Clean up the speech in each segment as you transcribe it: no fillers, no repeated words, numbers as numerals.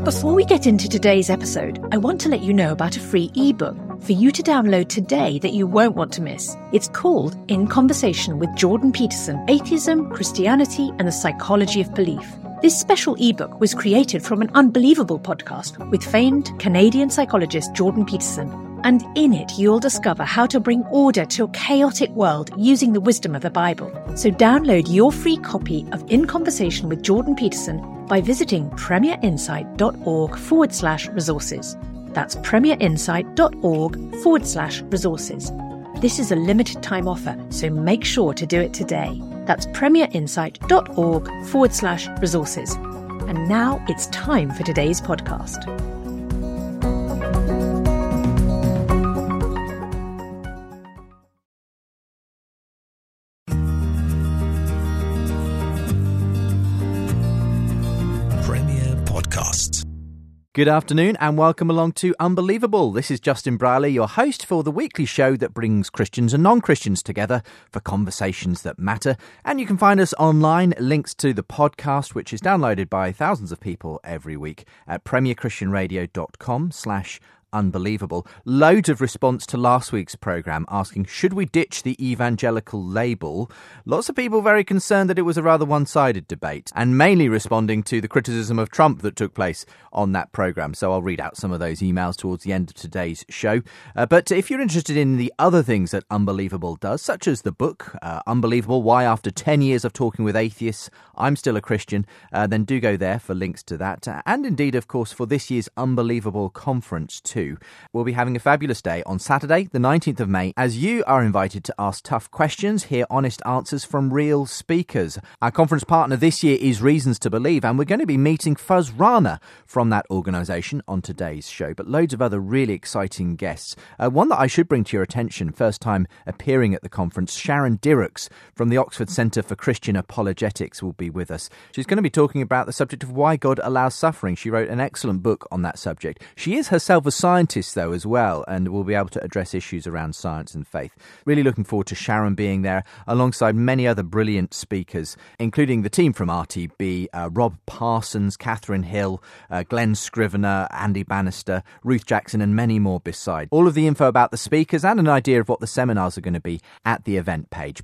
Before we get into today's episode, I want to let you know about a free ebook for you to download today that you won't want to miss. It's called In Conversation with Jordan Peterson, Atheism, Christianity, and the Psychology of Belief. This special ebook was created from an Unbelievable podcast with famed Canadian psychologist Jordan Peterson. And in it, you'll discover how to bring order to a chaotic world using the wisdom of the Bible. So download your free copy of In Conversation with Jordan Peterson by visiting premierinsight.org/resources. That's premierinsight.org/resources. This is a limited time offer, so make sure to do it today. That's premierinsight.org/resources. And now it's time for today's podcast. Good afternoon and welcome along to Unbelievable. This is Justin Brierley, your host for the weekly show that brings Christians and non-Christians together for conversations that matter. And you can find us online, links to the podcast, which is downloaded by thousands of people every week at premierchristianradio.com/unbelievable. Loads of response to last week's programme asking, should we ditch the evangelical label? Lots of people very concerned that it was a rather one-sided debate, and mainly responding to the criticism of Trump that took place on that programme. So I'll read out some of those emails towards the end of today's show. But if you're interested in the other things that Unbelievable does, such as the book, Unbelievable, Why After 10 Years of Talking with Atheists, I'm Still a Christian, then do go there for links to that. And indeed, of course, for this year's Unbelievable conference too. We'll be having a fabulous day on Saturday, the 19th of May, as you are invited to ask tough questions, hear honest answers from real speakers. Our conference partner this year is Reasons to Believe, and we're going to be meeting Fuz Rana from that organisation on today's show, but loads of other really exciting guests. One that I should bring to your attention, first time appearing at the conference, Sharon Dirrocks from the Oxford Centre for Christian Apologetics will be with us. She's going to be talking about the subject of why God allows suffering. She wrote an excellent book on that subject. She is herself a scientist, though, as well, and will be able to address issues around science and faith. Really looking forward to Sharon being there, alongside many other brilliant speakers, including the team from RTB, Rob Parsons, Catherine Hill, Glenn Scrivener, Andy Bannister, Ruth Jackson, and many more beside. All of the info about the speakers and an idea of what the seminars are going to be at the event page,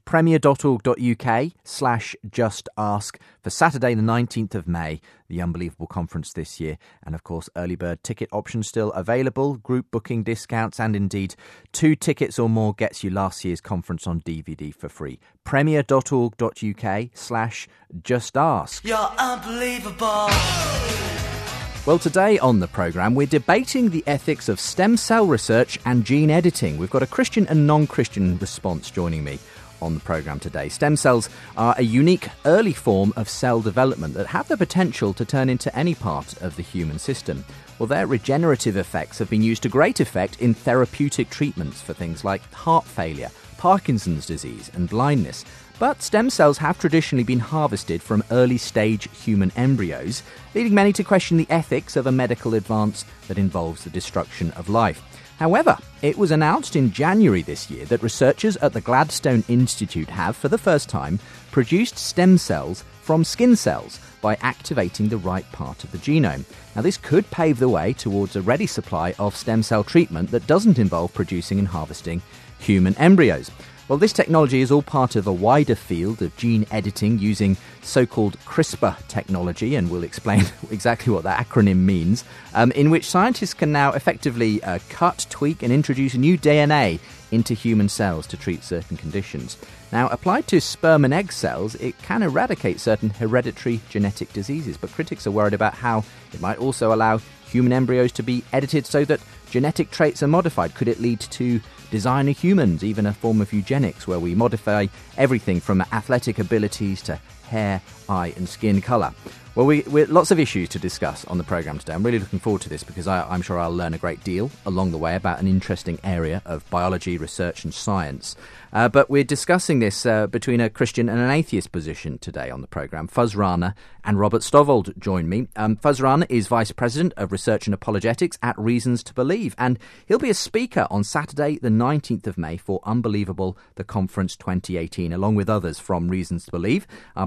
premier.org.uk/justask for Saturday the 19th of May, the Unbelievable conference this year. And of course, early bird ticket options still available, group booking discounts, and indeed 2 tickets or more gets you last year's conference on DVD for free. premier.org.uk/justask. You're unbelievable. Well, today on the programme, we're debating the ethics of stem cell research and gene editing. We've got a Christian and non-Christian response joining me on the programme today. Stem cells are a unique early form of cell development that have the potential to turn into any part of the human system. Well, their regenerative effects have been used to great effect in therapeutic treatments for things like heart failure, Parkinson's disease and blindness. But stem cells have traditionally been harvested from early-stage human embryos, leading many to question the ethics of a medical advance that involves the destruction of life. However, it was announced in January this year that researchers at the Gladstone Institute have, for the first time, produced stem cells from skin cells by activating the right part of the genome. Now, this could pave the way towards a ready supply of stem cell treatment that doesn't involve producing and harvesting human embryos. Well, this technology is all part of a wider field of gene editing using so-called CRISPR technology, and we'll explain exactly what that acronym means, in which scientists can now effectively cut, tweak and introduce new DNA into human cells to treat certain conditions. Now, applied to sperm and egg cells, it can eradicate certain hereditary genetic diseases, but critics are worried about how it might also allow human embryos to be edited so that genetic traits are modified. Could it lead to designer humans, even a form of eugenics where we modify everything from athletic abilities to hair, eye and skin colour? Well, we're lots of issues to discuss on the programme today. I'm really looking forward to this because I'm sure I'll learn a great deal along the way about an interesting area of biology, research and science. But we're discussing this between a Christian and an atheist position today on the programme. Fuz Rana and Robert Stovald join me. Fuz Rana is Vice President of Research and Apologetics at Reasons to Believe, and he'll be a speaker on Saturday the 19th of May for Unbelievable, the Conference 2018, along with others from Reasons to Believe. Our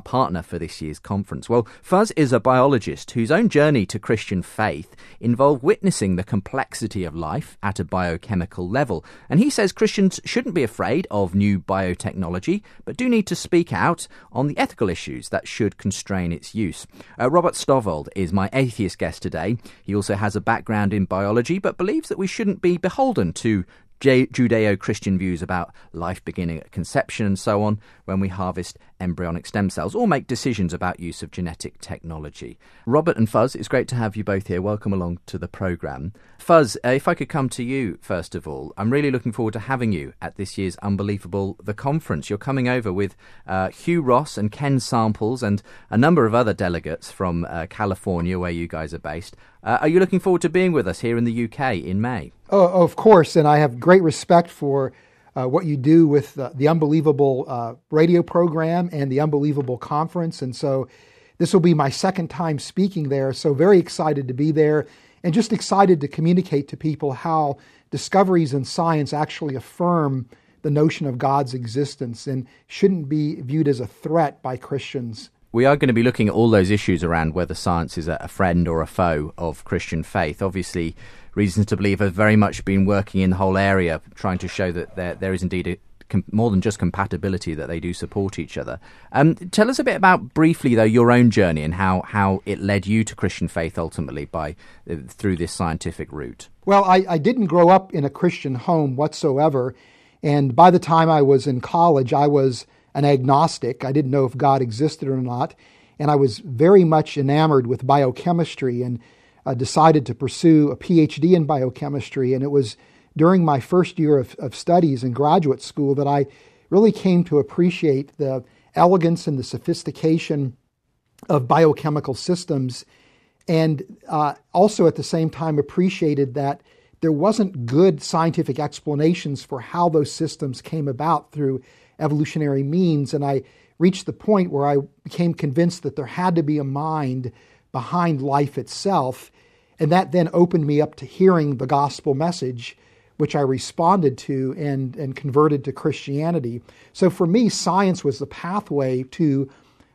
partner for this year's conference. Well, Fuz is a biologist whose own journey to Christian faith involved witnessing the complexity of life at a biochemical level. And he says Christians shouldn't be afraid of new biotechnology, but do need to speak out on the ethical issues that should constrain its use. Robert Stovald is my atheist guest today. He also has a background in biology, but believes that we shouldn't be beholden to Judeo-Christian views about life beginning at conception and so on when we harvest embryonic stem cells or make decisions about use of genetic technology. Robert and Fuz, it's great to have you both here. Welcome along to the programme. Fuz, if I could come to you first of all, I'm really looking forward to having you at this year's Unbelievable The Conference. You're coming over with Hugh Ross and Ken Samples and a number of other delegates from California, where you guys are based. Are you looking forward to being with us here in the UK in May? Oh, of course, and I have great respect for what you do with the Unbelievable radio program and the Unbelievable Conference, and so this will be my second time speaking there, so very excited to be there, and just excited to communicate to people how discoveries in science actually affirm the notion of God's existence and shouldn't be viewed as a threat by Christians. We are going to be looking at all those issues around whether science is a friend or a foe of Christian faith. Obviously, reasons to believe have very much been working in the whole area, trying to show that there is indeed more than just compatibility, that they do support each other. Tell us a bit about, briefly though, your own journey and how it led you to Christian faith ultimately through this scientific route. Well, I didn't grow up in a Christian home whatsoever, and by the time I was in college, I was an agnostic. I didn't know if God existed or not, and I was very much enamored with biochemistry and decided to pursue a PhD in biochemistry. And it was during my first year of studies in graduate school that I really came to appreciate the elegance and the sophistication of biochemical systems, and also at the same time appreciated that there wasn't good scientific explanations for how those systems came about through evolutionary means, and I reached the point where I became convinced that there had to be a mind behind life itself, and that then opened me up to hearing the gospel message, which I responded to and converted to Christianity. So for me, science was the pathway to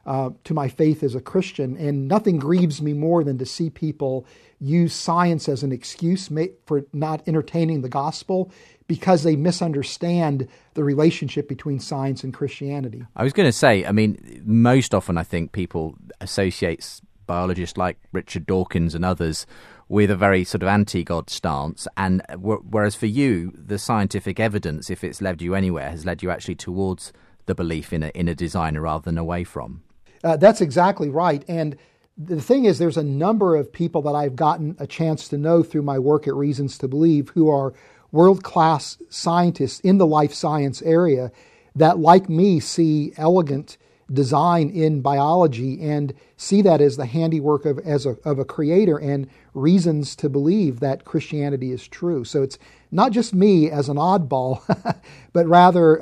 my faith as a Christian, and nothing grieves me more than to see people use science as an excuse for not entertaining the gospel, because they misunderstand the relationship between science and Christianity. I was going to say, I mean, most often I think people associate biologists like Richard Dawkins and others with a very sort of anti-God stance, and whereas for you, the scientific evidence, if it's led you anywhere, has led you actually towards the belief in a designer rather than away from. That's exactly right, and the thing is, there's a number of people that I've gotten a chance to know through my work at Reasons to Believe who are world-class scientists in the life science area that, like me, see elegant design in biology and see that as the handiwork of a creator and reasons to believe that Christianity is true. So it's not just me as an oddball, but rather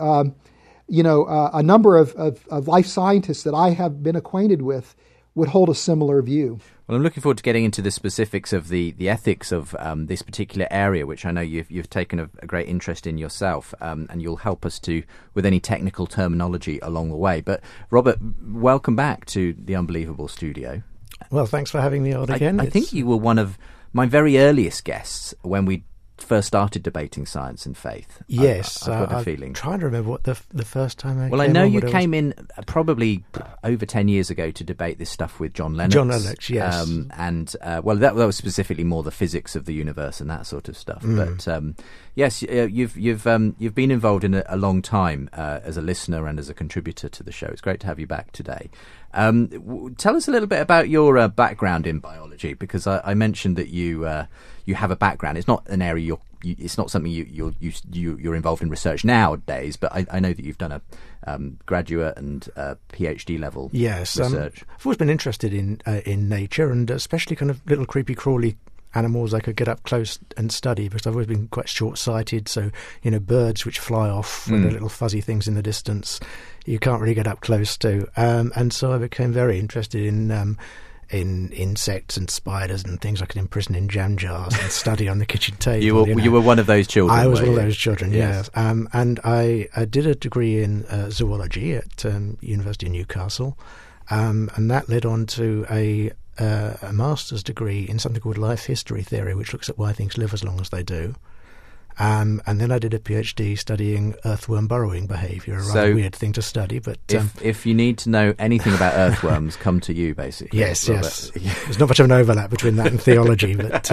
a number of life scientists that I have been acquainted with would hold a similar view. Well, I'm looking forward to getting into the specifics of the ethics of this particular area, which I know you've taken a great interest in yourself, and you'll help us with any technical terminology along the way. But Robert, welcome back to the Unbelievable Studio. Well, thanks for having me on again. I think you were one of my very earliest guests when we first started debating science and faith. Yes, I've got a feeling. I'm trying to remember what the first time I came on. Well, I know you came in probably over 10 years ago to debate this stuff with John Lennox. John Lennox, yes. That was specifically more the physics of the universe and that sort of stuff. But yes, you've been involved in a long time as a listener and as a contributor to the show. It's great to have you back today. Tell us a little bit about your background in biology, because I mentioned that you have a background. It's not an area it's not something you're involved in research nowadays, but I know that you've done a graduate and PhD level research. I've always been interested in nature, and especially kind of little creepy crawly animals I could get up close and study, because I've always been quite short-sighted. So, birds which fly off and the little fuzzy things in the distance, you can't really get up close to. And so I became very interested in insects and spiders and things I could imprison in jam jars and study on the kitchen table. You were one of those children. I was one of those children, yes. And I did a degree in zoology at University of Newcastle. And that led on to a master's degree in something called life history theory, which looks at why things live as long as they do. And then I did a PhD studying earthworm burrowing behaviour, a rather weird thing to study. But if you need to know anything about earthworms, come to you, basically. Yes. There's not much of an overlap between that and theology. But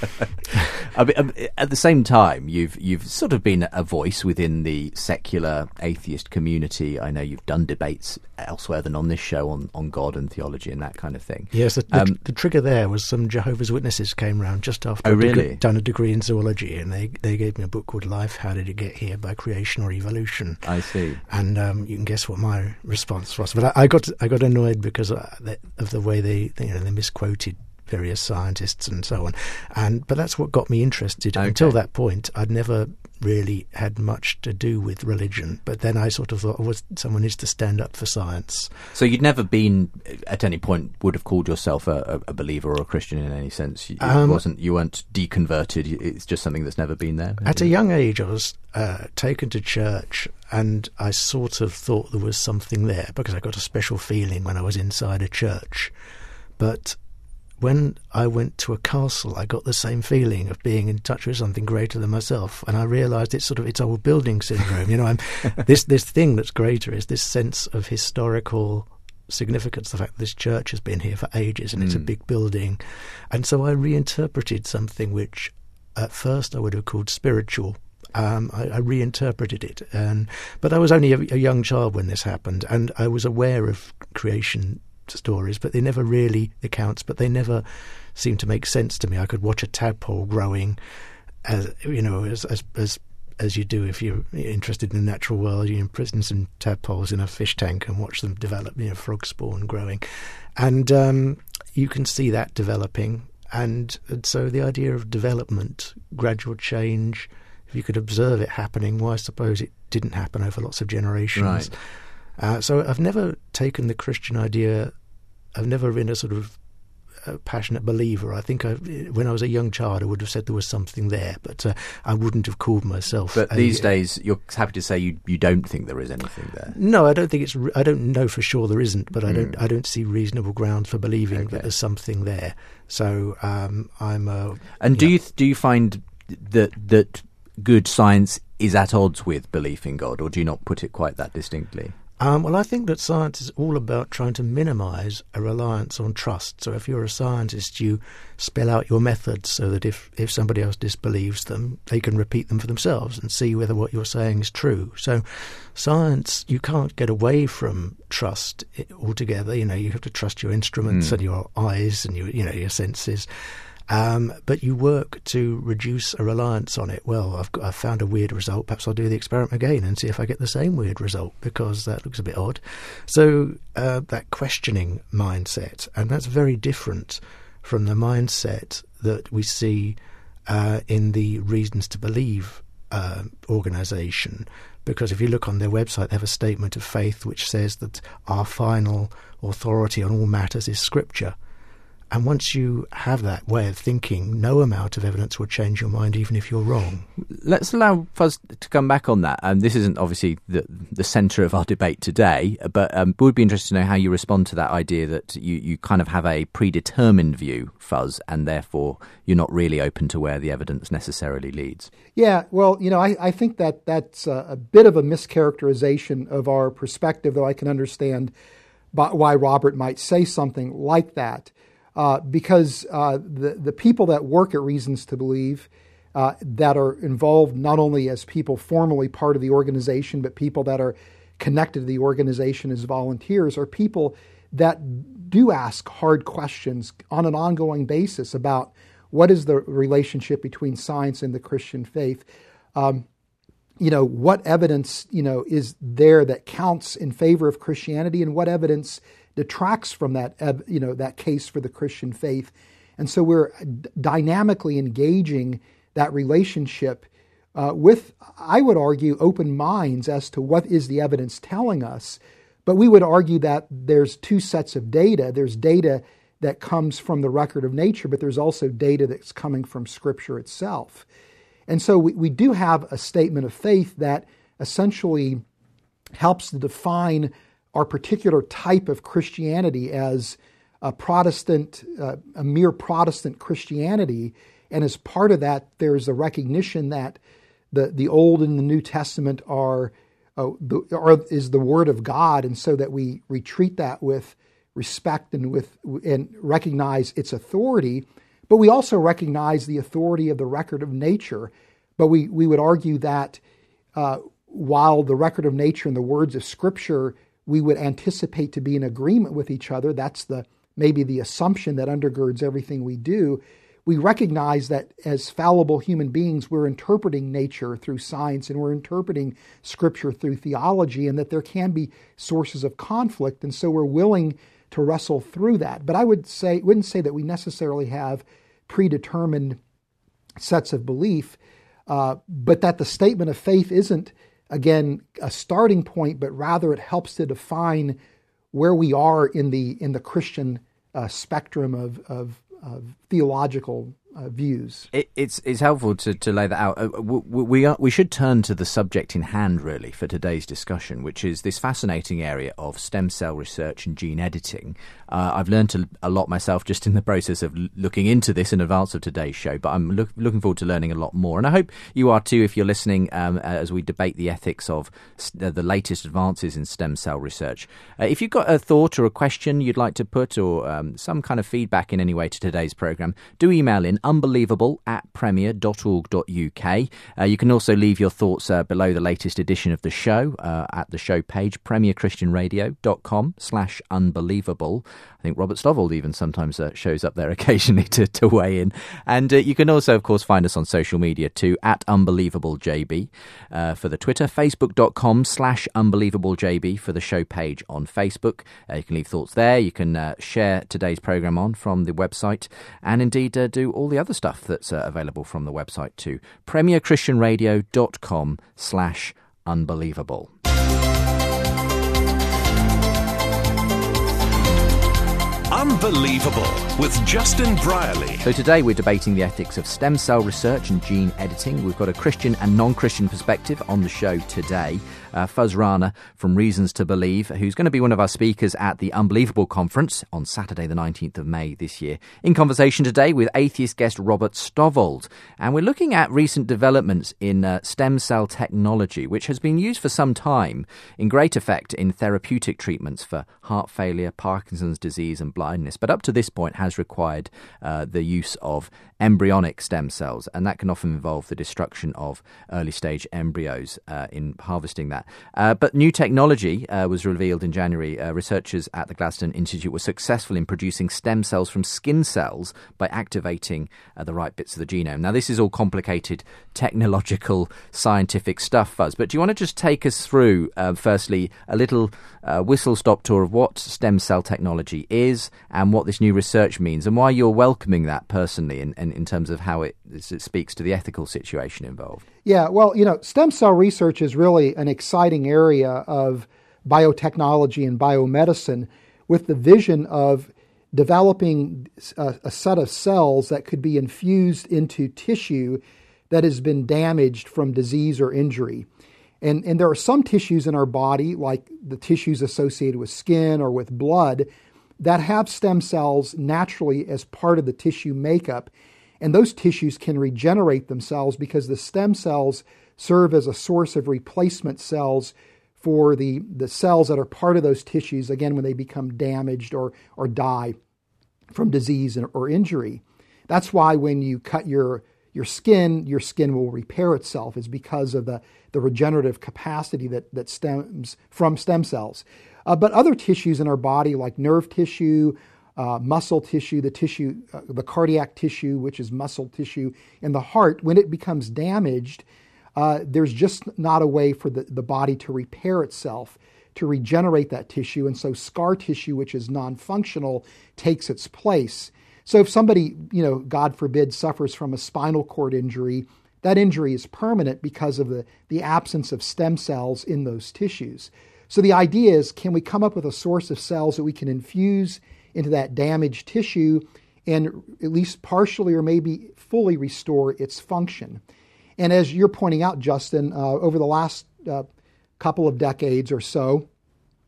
at the same time, you've sort of been a voice within the secular atheist community. I know you've done debates elsewhere than on this show on God and theology and that kind of thing. Yes, the trigger there was some Jehovah's Witnesses came round just after I'd done a degree in zoology, and they gave me a book called Life, How Did It Get Here, by Creation or Evolution. I see. And you can guess what my response was. But I got annoyed because of the way they misquoted various scientists and so on. But that's what got me interested. Okay. Until that point, I'd never really had much to do with religion. But then I sort of thought, someone needs to stand up for science. So you'd never been, at any point, would have called yourself a believer or a Christian in any sense? You weren't deconverted. It's just something that's never been there? At a young age, I was taken to church, and I sort of thought there was something there because I got a special feeling when I was inside a church. But when I went to a castle, I got the same feeling of being in touch with something greater than myself, and I realised it's old building syndrome. This thing that's greater is this sense of historical significance, the fact that this church has been here for ages and it's a big building. And so I reinterpreted something which at first I would have called spiritual. I reinterpreted it, but I was only a young child when this happened, and I was aware of creation stories, but they never really accounts, but they never seemed to make sense to me. I could watch a tadpole growing, as you do if you're interested in the natural world. You imprison some tadpoles in a fish tank and watch them develop, frog spawn growing, and you can see that developing. And so the idea of development, gradual change, if you could observe it happening, why suppose it didn't happen over lots of generations? Right. So I've never taken the Christian idea. I've never been a sort of passionate believer. I think when I was a young child, I would have said there was something there, but I wouldn't have called myself. But these days, you're happy to say you don't think there is anything there. No, I don't think I don't know for sure there isn't, but I don't see reasonable grounds for believing that there's something there. So I'm. And do you find that good science is at odds with belief in God, or do you not put it quite that distinctly? Well, I think that science is all about trying to minimise a reliance on trust. So if you're a scientist, you spell out your methods so that if somebody else disbelieves them, they can repeat them for themselves and see whether what you're saying is true. So science, you can't get away from trust altogether. You have to trust your instruments and your eyes and your senses. But you work to reduce a reliance on it. Well, I've found a weird result. Perhaps I'll do the experiment again and see if I get the same weird result, because that looks a bit odd. So that questioning mindset, and that's very different from the mindset that we see in the Reasons to Believe organisation. Because if you look on their website, they have a statement of faith which says that our final authority on all matters is Scripture. And once you have that way of thinking, no amount of evidence will change your mind, even if you're wrong. Let's allow Fuzz to come back on that. This isn't obviously the centre of our debate today, but would be interested to know how you respond to that idea that you kind of have a predetermined view, Fuzz, and therefore you're not really open to where the evidence necessarily leads. Yeah, well, I think that's a bit of a mischaracterization of our perspective, though I can understand why Robert might say something like that. Because the people that work at Reasons to Believe, that are involved not only as people formally part of the organization, but people that are connected to the organization as volunteers, are people that do ask hard questions on an ongoing basis about what is the relationship between science and the Christian faith. What evidence, is there that counts in favor of Christianity, and what evidence detracts from that, that case for the Christian faith. And so we're dynamically engaging that relationship with, I would argue, open minds as to what is the evidence telling us. But we would argue that there's two sets of data. There's data that comes from the record of nature, but there's also data that's coming from Scripture itself. And so we do have a statement of faith that essentially helps to define our particular type of Christianity as a Protestant, a mere Protestant Christianity. And as part of that, there's a recognition that the Old and the New Testament is the Word of God, and so that we treat that with respect and recognize its authority. But we also recognize the authority of the record of nature. But we would argue that while the record of nature and the words of Scripture we would anticipate to be in agreement with each other, that's maybe the assumption that undergirds everything we do. We recognize that as fallible human beings, we're interpreting nature through science and we're interpreting Scripture through theology, and that there can be sources of conflict, and so we're willing to wrestle through that. But I wouldn't say that we necessarily have predetermined sets of belief, but that the statement of faith isn't, again, a starting point, but rather it helps to define where we are in the Christian spectrum of theological views. It's helpful to lay that out. We should turn to the subject in hand, really, for today's discussion, which is this fascinating area of stem cell research and gene editing. I've learned a lot myself just in the process of looking into this in advance of today's show, but I'm looking forward to learning a lot more. And I hope you are too, if you're listening, as we debate the ethics of the latest advances in stem cell research. If you've got a thought or a question you'd like to put, or some kind of feedback in any way to today's programme, do email in unbelievable@premier.org.uk. You can also leave your thoughts below the latest edition of the show at the show page, premierchristianradio.com/unbelievable. I think Robert Stovall even sometimes shows up there occasionally to weigh in. And you can also, of course, find us on social media too, @unbelievablejb for the Twitter, facebook.com/unbelievablejb for the show page on Facebook. You can leave thoughts there. You can share today's programme on from the website, and indeed do all the other stuff that's available from the website too. premierchristianradio.com/unbelievable. Unbelievable with Justin Brierley. So today we're debating the ethics of stem cell research and gene editing. We've got a Christian and non-Christian perspective on the show today. Fuz Rana from Reasons to Believe, who's going to be one of our speakers at the Unbelievable Conference on Saturday the 19th of May this year. In conversation today with atheist guest Robert Stovall. And we're looking at recent developments in stem cell technology, which has been used for some time in great effect in therapeutic treatments for heart failure, Parkinson's disease and blindness, but up to this point has required the use of embryonic stem cells, and that can often involve the destruction of early stage embryos in harvesting that. But new technology was revealed in January. Researchers at the Gladstone Institute were successful in producing stem cells from skin cells by activating the right bits of the genome. Now, this is all complicated technological scientific stuff, Fuzz, but do you want to just take us through, firstly, a little whistle-stop tour of what stem cell technology is and what this new research means, and why you're welcoming that personally in terms of how it speaks to the ethical situation involved? Yeah, well, stem cell research is really an exciting area of biotechnology and biomedicine, with the vision of developing a set of cells that could be infused into tissue that has been damaged from disease or injury. And there are some tissues in our body, like the tissues associated with skin or with blood, that have stem cells naturally as part of the tissue makeup. And those tissues can regenerate themselves because the stem cells serve as a source of replacement cells for the cells that are part of those tissues, again, when they become damaged or die from disease or injury. That's why when you cut your skin will repair itself, is because of the regenerative capacity that stems from stem cells. But other tissues in our body, like nerve tissue, muscle tissue, the cardiac tissue, which is muscle tissue, and the heart, when it becomes damaged, there's just not a way for the body to repair itself, to regenerate that tissue. And so scar tissue, which is non-functional, takes its place. So if somebody, God forbid, suffers from a spinal cord injury, that injury is permanent because of the absence of stem cells in those tissues. So the idea is, can we come up with a source of cells that we can infuse into that damaged tissue and at least partially or maybe fully restore its function? And as you're pointing out, Justin, over the last couple of decades or so,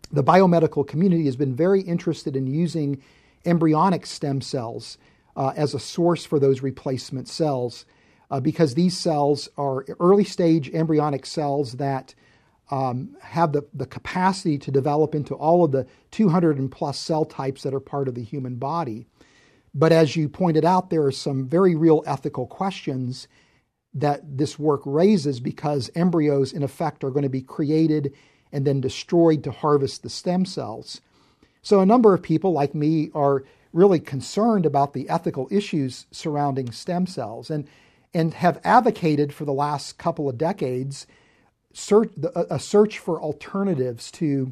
the biomedical community has been very interested in using embryonic stem cells as a source for those replacement cells, because these cells are early stage embryonic cells that have the capacity to develop into all of the 200 and plus cell types that are part of the human body. But as you pointed out, there are some very real ethical questions that this work raises, because embryos, in effect, are going to be created and then destroyed to harvest the stem cells. So a number of people like me are really concerned about the ethical issues surrounding stem cells, and have advocated for the last couple of decades a search for alternatives to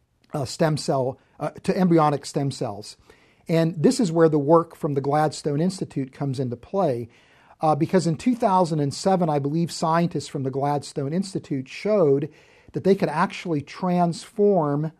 embryonic stem cells. And this is where the work from the Gladstone Institute comes into play, because in 2007, I believe scientists from the Gladstone Institute showed that they could actually transform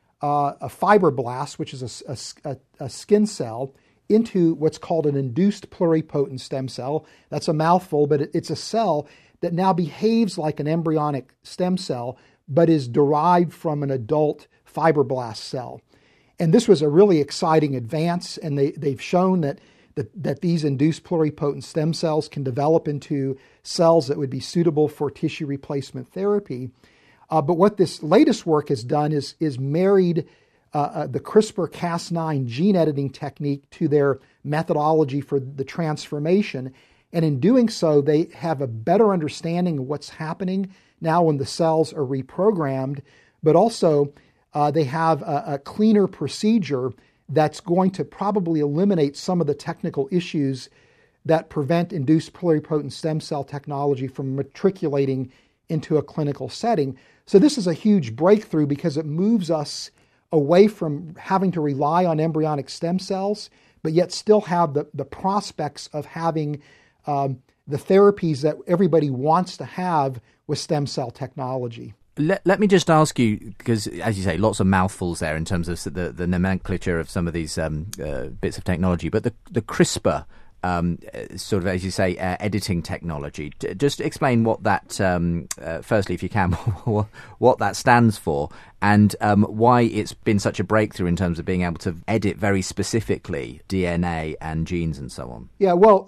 a fibroblast, which is a skin cell, into what's called an induced pluripotent stem cell. That's a mouthful, but it's a cell that now behaves like an embryonic stem cell, but is derived from an adult fibroblast cell. And this was a really exciting advance, and they've shown that these induced pluripotent stem cells can develop into cells that would be suitable for tissue replacement therapy. But what this latest work has done is married the CRISPR-Cas9 gene editing technique to their methodology for the transformation. And in doing so, they have a better understanding of what's happening now when the cells are reprogrammed, but also they have a cleaner procedure that's going to probably eliminate some of the technical issues that prevent induced pluripotent stem cell technology from matriculating into a clinical setting. So this is a huge breakthrough, because it moves us away from having to rely on embryonic stem cells, but yet still have the prospects of having the therapies that everybody wants to have with stem cell technology. Let me just ask you, because as you say, lots of mouthfuls there in terms of the nomenclature of some of these bits of technology, but the CRISPR, sort of, as you say, editing technology. Just explain what that, firstly, if you can, what that stands for, and why it's been such a breakthrough in terms of being able to edit very specifically DNA and genes and so on. Yeah, well,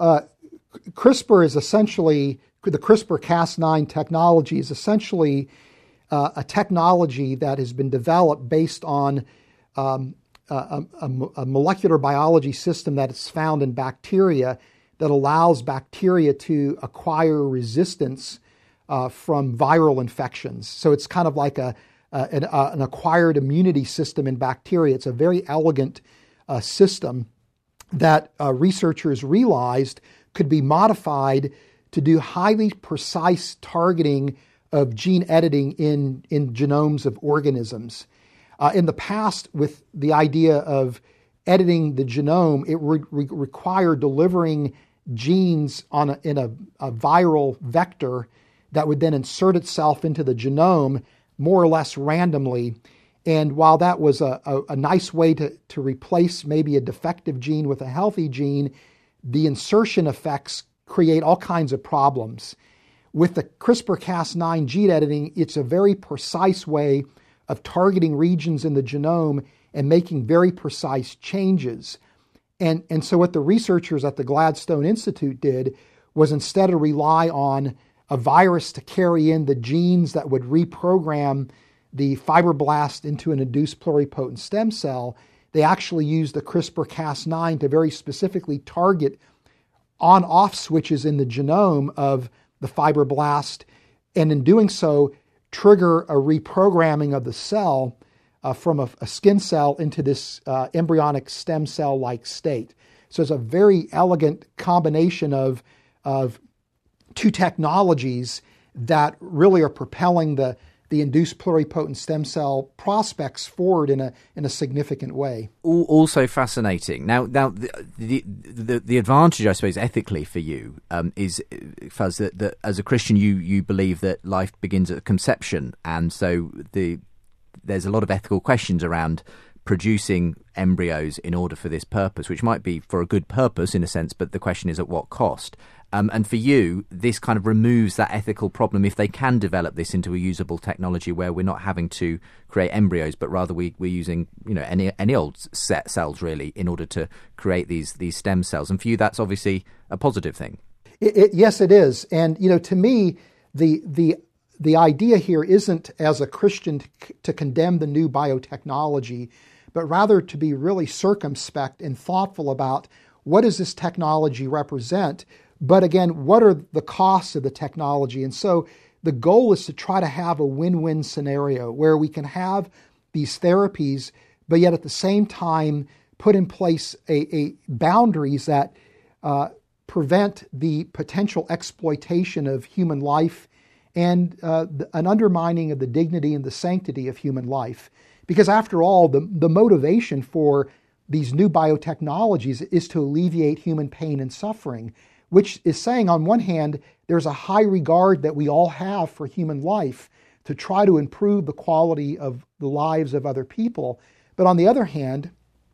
CRISPR is essentially, the CRISPR-Cas9 technology is essentially a technology that has been developed based on a molecular biology system that is found in bacteria that allows bacteria to acquire resistance from viral infections. So it's kind of like an acquired immunity system in bacteria. It's a very elegant system that researchers realized could be modified to do highly precise targeting of gene editing in genomes of organisms. In the past, with the idea of editing the genome, it would require delivering genes in a viral vector that would then insert itself into the genome more or less randomly. And while that was a nice way to replace maybe a defective gene with a healthy gene, the insertion effects create all kinds of problems. With the CRISPR-Cas9 gene editing, it's a very precise way of targeting regions in the genome and making very precise changes. And so what the researchers at the Gladstone Institute did was, instead of rely on a virus to carry in the genes that would reprogram the fibroblast into an induced pluripotent stem cell, they actually used the CRISPR-Cas9 to very specifically target on-off switches in the genome of the fibroblast, and in doing so, trigger a reprogramming of the cell from a skin cell into this embryonic stem cell-like state. So it's a very elegant combination of two technologies that really are propelling the induced pluripotent stem cell prospects forward in a significant way. Also fascinating. Now the advantage, I suppose, ethically for you is, Fuzz, that as a Christian you believe that life begins at conception, and so there's a lot of ethical questions around producing embryos in order for this purpose, which might be for a good purpose in a sense, but the question is at what cost. And for you, this kind of removes that ethical problem if they can develop this into a usable technology where we're not having to create embryos, but rather we're using any old set cells really in order to create these stem cells. And for you, that's obviously a positive thing. Yes, it is. And to me, the idea here isn't as a Christian to condemn the new biotechnology, but rather to be really circumspect and thoughtful about what does this technology represent. But again, what are the costs of the technology? And so the goal is to try to have a win-win scenario where we can have these therapies, but yet at the same time put in place a boundaries that prevent the potential exploitation of human life and an undermining of the dignity and the sanctity of human life. Because after all, the motivation for these new biotechnologies is to alleviate human pain and suffering, which is saying, on one hand, there's a high regard that we all have for human life to try to improve the quality of the lives of other people. But on the other hand,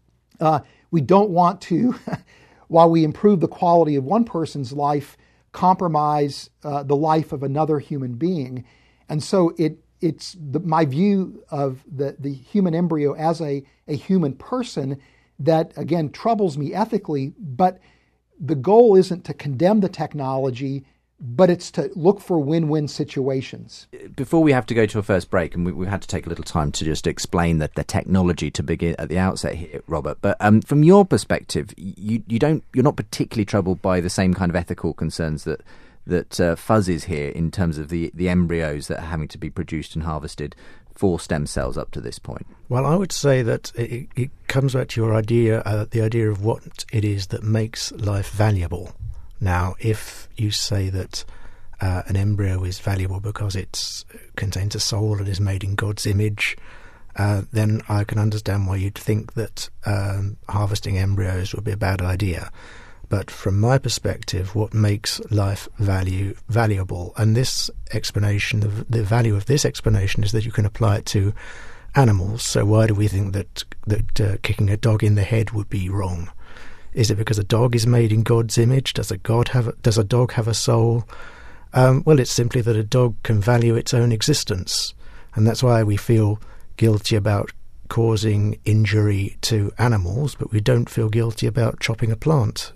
we don't want to, while we improve the quality of one person's life, compromise the life of another human being. And so it's my view of the human embryo as a human person that, again, troubles me ethically, but the goal isn't to condemn the technology, but it's to look for win-win situations. Before we have to go to a first break, and we've had to take a little time to just explain the technology to begin at the outset here, Robert, but from your perspective, you're not particularly troubled by the same kind of ethical concerns that Fuzz is here in terms of the embryos that are having to be produced and harvested for stem cells up to this point? Well, I would say that it comes back to your idea, the idea of what it is that makes life valuable. Now, if you say that an embryo is valuable because it contains a soul and is made in God's image, then I can understand why you'd think that harvesting embryos would be a bad idea. But from my perspective, what makes life valuable, and this explanation, the value of this explanation is that you can apply it to animals. So why do we think that kicking a dog in the head would be wrong? Is it because a dog is made in God's image? Does a dog have a soul? Well, it's simply that a dog can value its own existence, and that's why we feel guilty about causing injury to animals, but we don't feel guilty about chopping a plant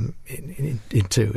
in two.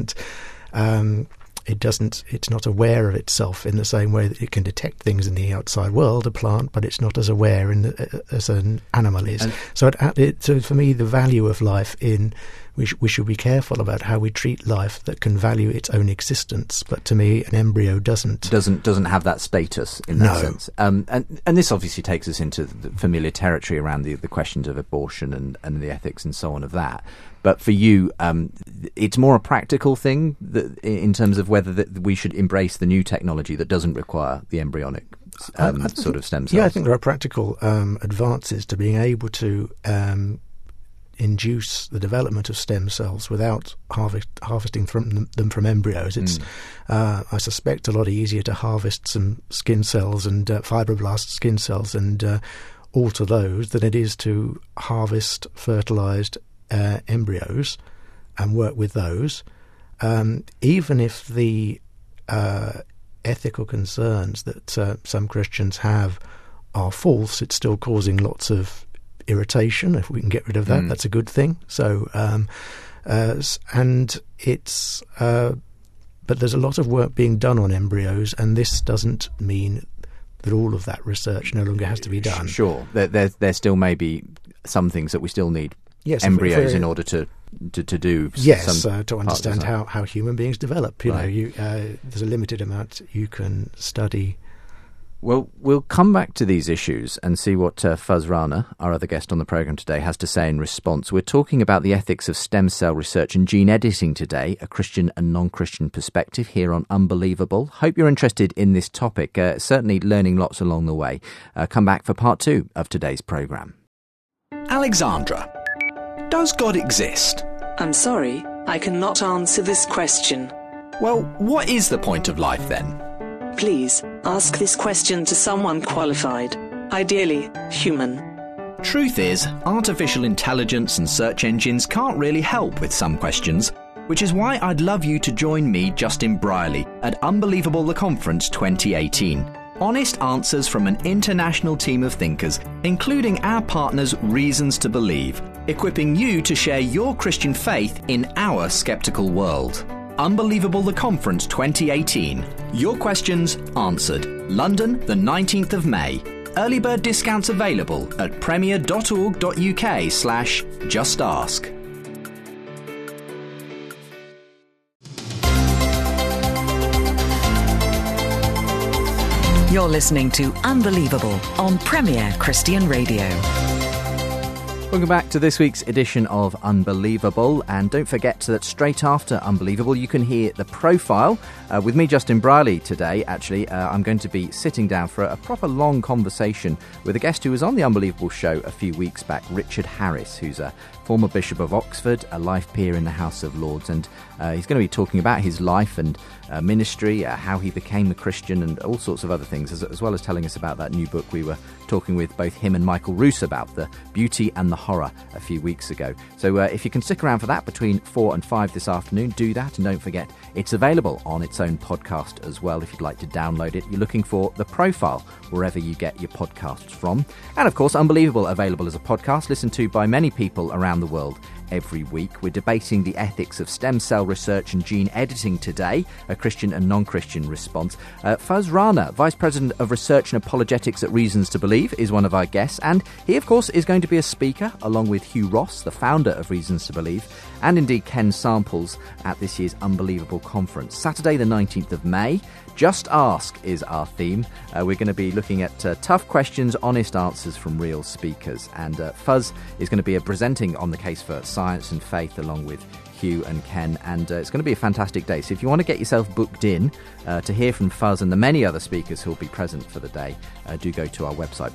It's not aware of itself in the same way that it can detect things in the outside world, a plant, but it's not as aware as an animal is. So for me, the value of life we should be careful about how we treat life that can value its own existence. But to me, an embryo doesn't have that status in that sense. And this obviously takes us into the familiar territory around the questions of abortion and the ethics and so on of that. But for you, it's more a practical thing that, in terms of whether we should embrace the new technology that doesn't require the embryonic sort of stem cells. Yeah, I think there are practical advances to being able to induce the development of stem cells without harvesting them from embryos. It's, I suspect, a lot easier to harvest some skin cells and fibroblast skin cells and alter those than it is to harvest fertilized embryos and work with those. Even if the ethical concerns that some Christians have are false, it's still causing lots of irritation. If we can get rid of that, that's a good thing. So, and it's, but there's a lot of work being done on embryos, and this doesn't mean that all of that research no longer has to be done. Sure, there still may be some things that we still need embryos in order to do. Yes, to understand how human beings develop. There's a limited amount you can study. Well, we'll come back to these issues and see what Fuzz Rana, our other guest on the programme today, has to say in response. We're talking about the ethics of stem cell research and gene editing today, a Christian and non-Christian perspective here on Unbelievable. Hope you're interested in this topic, certainly learning lots along the way. Come back for part 2 of today's programme. Alexandra, does God exist? I'm sorry, I cannot answer this question. Well, what is the point of life then? Please, ask this question to someone qualified, ideally human. Truth is, artificial intelligence and search engines can't really help with some questions. which is why I'd love you to join me, Justin Brierley, at Unbelievable the Conference 2018. Honest answers from an international team of thinkers, including our partners Reasons to Believe, equipping you to share your Christian faith in our skeptical world. Unbelievable the Conference 2018. Your questions answered. London, the 19th of May. Early bird discounts available at premier.org.uk/justask. You're listening to Unbelievable on Premier Christian Radio. Welcome back to this week's edition of Unbelievable, and don't forget that straight after Unbelievable you can hear The Profile with me, Justin Brierley. Today, actually, I'm going to be sitting down for a proper long conversation with a guest who was on the Unbelievable show a few weeks back, Richard Harris, who's a former Bishop of Oxford, a life peer in the House of Lords, and he's going to be talking about his life and ministry, how he became a Christian, and all sorts of other things, as well as telling us about that new book we were talking with both him and Michael Roos about, The Beauty and the Horror, a few weeks ago. So if you can stick around for that between 4 and 5 this afternoon, do that, and don't forget it's available on its own podcast as well if you'd like to download it. You're looking for The Profile wherever you get your podcasts from. And of course, Unbelievable available as a podcast, listened to by many people around the world every week. We're debating the ethics of stem cell research and gene editing today, a Christian and non-Christian response. Fuz Rana, Vice President of Research and Apologetics at Reasons to Believe, is one of our guests, and he, of course, is going to be a speaker, along with Hugh Ross, the founder of Reasons to Believe, and indeed Ken Samples at this year's Unbelievable Conference. Saturday the 19th of May. Just Ask is our theme. We're going to be looking at tough questions, honest answers from real speakers. And Fuz is going to be presenting on the case for science and faith along with Hugh and Ken. And it's going to be a fantastic day. So if you want to get yourself booked in to hear from Fuz and the many other speakers who will be present for the day, do go to our website,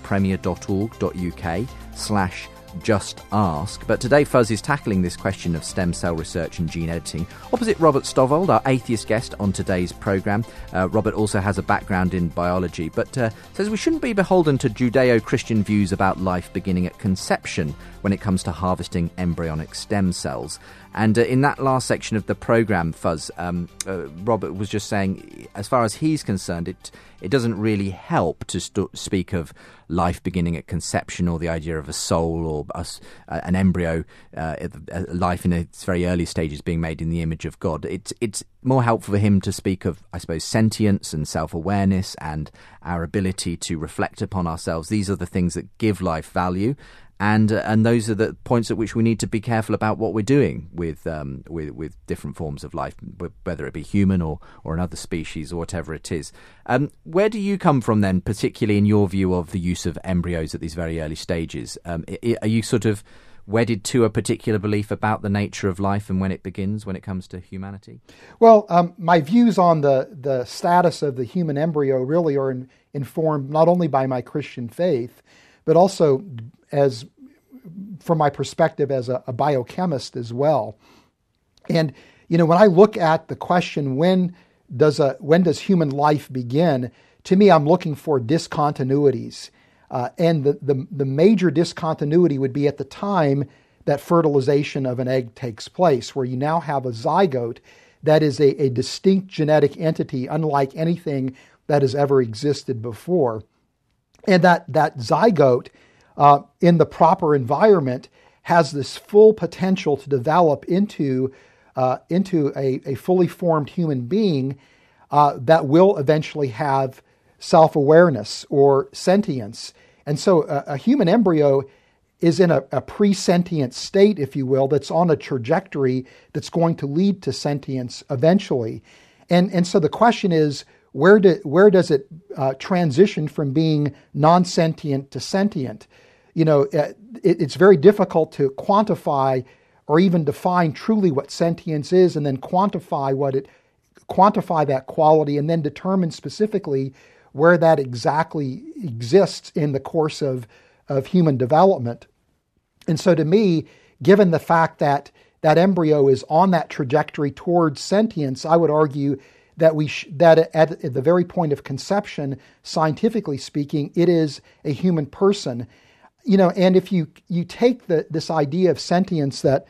premier.org.uk/Just Ask. But today Fuz is tackling this question of stem cell research and gene editing opposite Robert Stovald, our atheist guest on today's programme. Robert also has a background in biology, but says we shouldn't be beholden to Judeo-Christian views about life beginning at conception when it comes to harvesting embryonic stem cells. And in that last section of the programme, Fuz, Robert was just saying, as far as he's concerned, it doesn't really help to speak of life beginning at conception, or the idea of a soul, or an embryo, life in its very early stages being made in the image of God. It's more helpful for him to speak of, I suppose, sentience and self-awareness and our ability to reflect upon ourselves. These are the things that give life value. And those are the points at which we need to be careful about what we're doing with different forms of life, whether it be human or another species or whatever it is. Where do you come from then, particularly in your view of the use of embryos at these very early stages? Are you sort of wedded to a particular belief about the nature of life and when it begins, when it comes to humanity? Well, my views on the status of the human embryo really are informed not only by my Christian faith, but also as from my perspective as a biochemist as well. And when I look at the question, when does human life begin, to me I'm looking for discontinuities, and the major discontinuity would be at the time that fertilization of an egg takes place, where you now have a zygote that is a distinct genetic entity unlike anything that has ever existed before. And that zygote, in the proper environment, has this full potential to develop into a fully formed human being that will eventually have self-awareness or sentience. And so a human embryo is in a pre-sentient state, if you will, that's on a trajectory that's going to lead to sentience eventually. And so the question is, where does it transition from being non-sentient to sentient? It's very difficult to quantify or even define truly what sentience is, and then quantify that quality, and then determine specifically where that exactly exists in the course of human development. And so to me, given the fact that that embryo is on that trajectory towards sentience, I would argue that that at the very point of conception, scientifically speaking, it is a human person. And if you take this idea of sentience that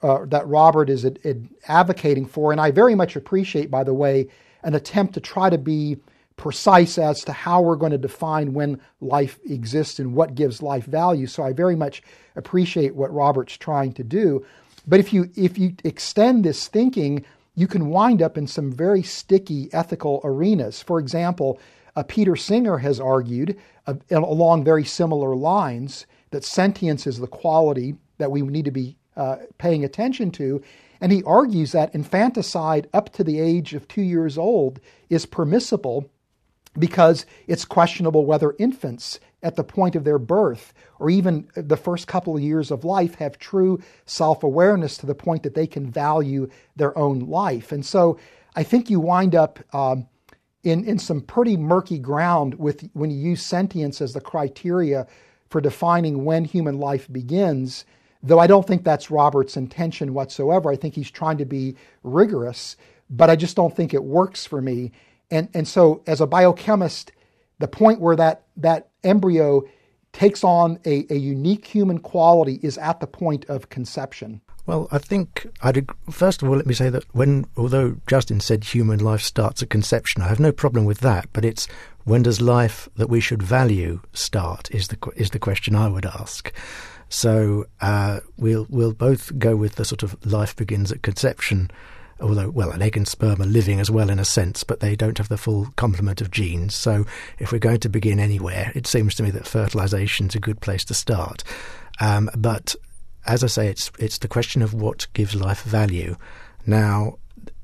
that Robert is advocating for, and I very much appreciate, by the way, an attempt to try to be precise as to how we're going to define when life exists and what gives life value. So I very much appreciate what Robert's trying to do. But if you extend this thinking, you can wind up in some very sticky ethical arenas. For example, Peter Singer has argued along very similar lines that sentience is the quality that we need to be paying attention to. And he argues that infanticide up to the age of 2 years old is permissible because it's questionable whether infants at the point of their birth or even the first couple of years of life have true self-awareness to the point that they can value their own life. And so I think you wind up in some pretty murky ground when you use sentience as the criteria for defining when human life begins, though I don't think that's Robert's intention whatsoever. I think he's trying to be rigorous, but I just don't think it works for me. And so as a biochemist, the point where that embryo takes on a unique human quality is at the point of conception. Well, I think first of all, let me say that although Justin said human life starts at conception, I have no problem with that. But it's when does life that we should value start is the question I would ask. So we'll both go with the sort of life begins at conception, although, well, an egg and sperm are living as well in a sense, but they don't have the full complement of genes. So if we're going to begin anywhere, it seems to me that fertilization is a good place to start. But as I say, it's the question of what gives life value. Now,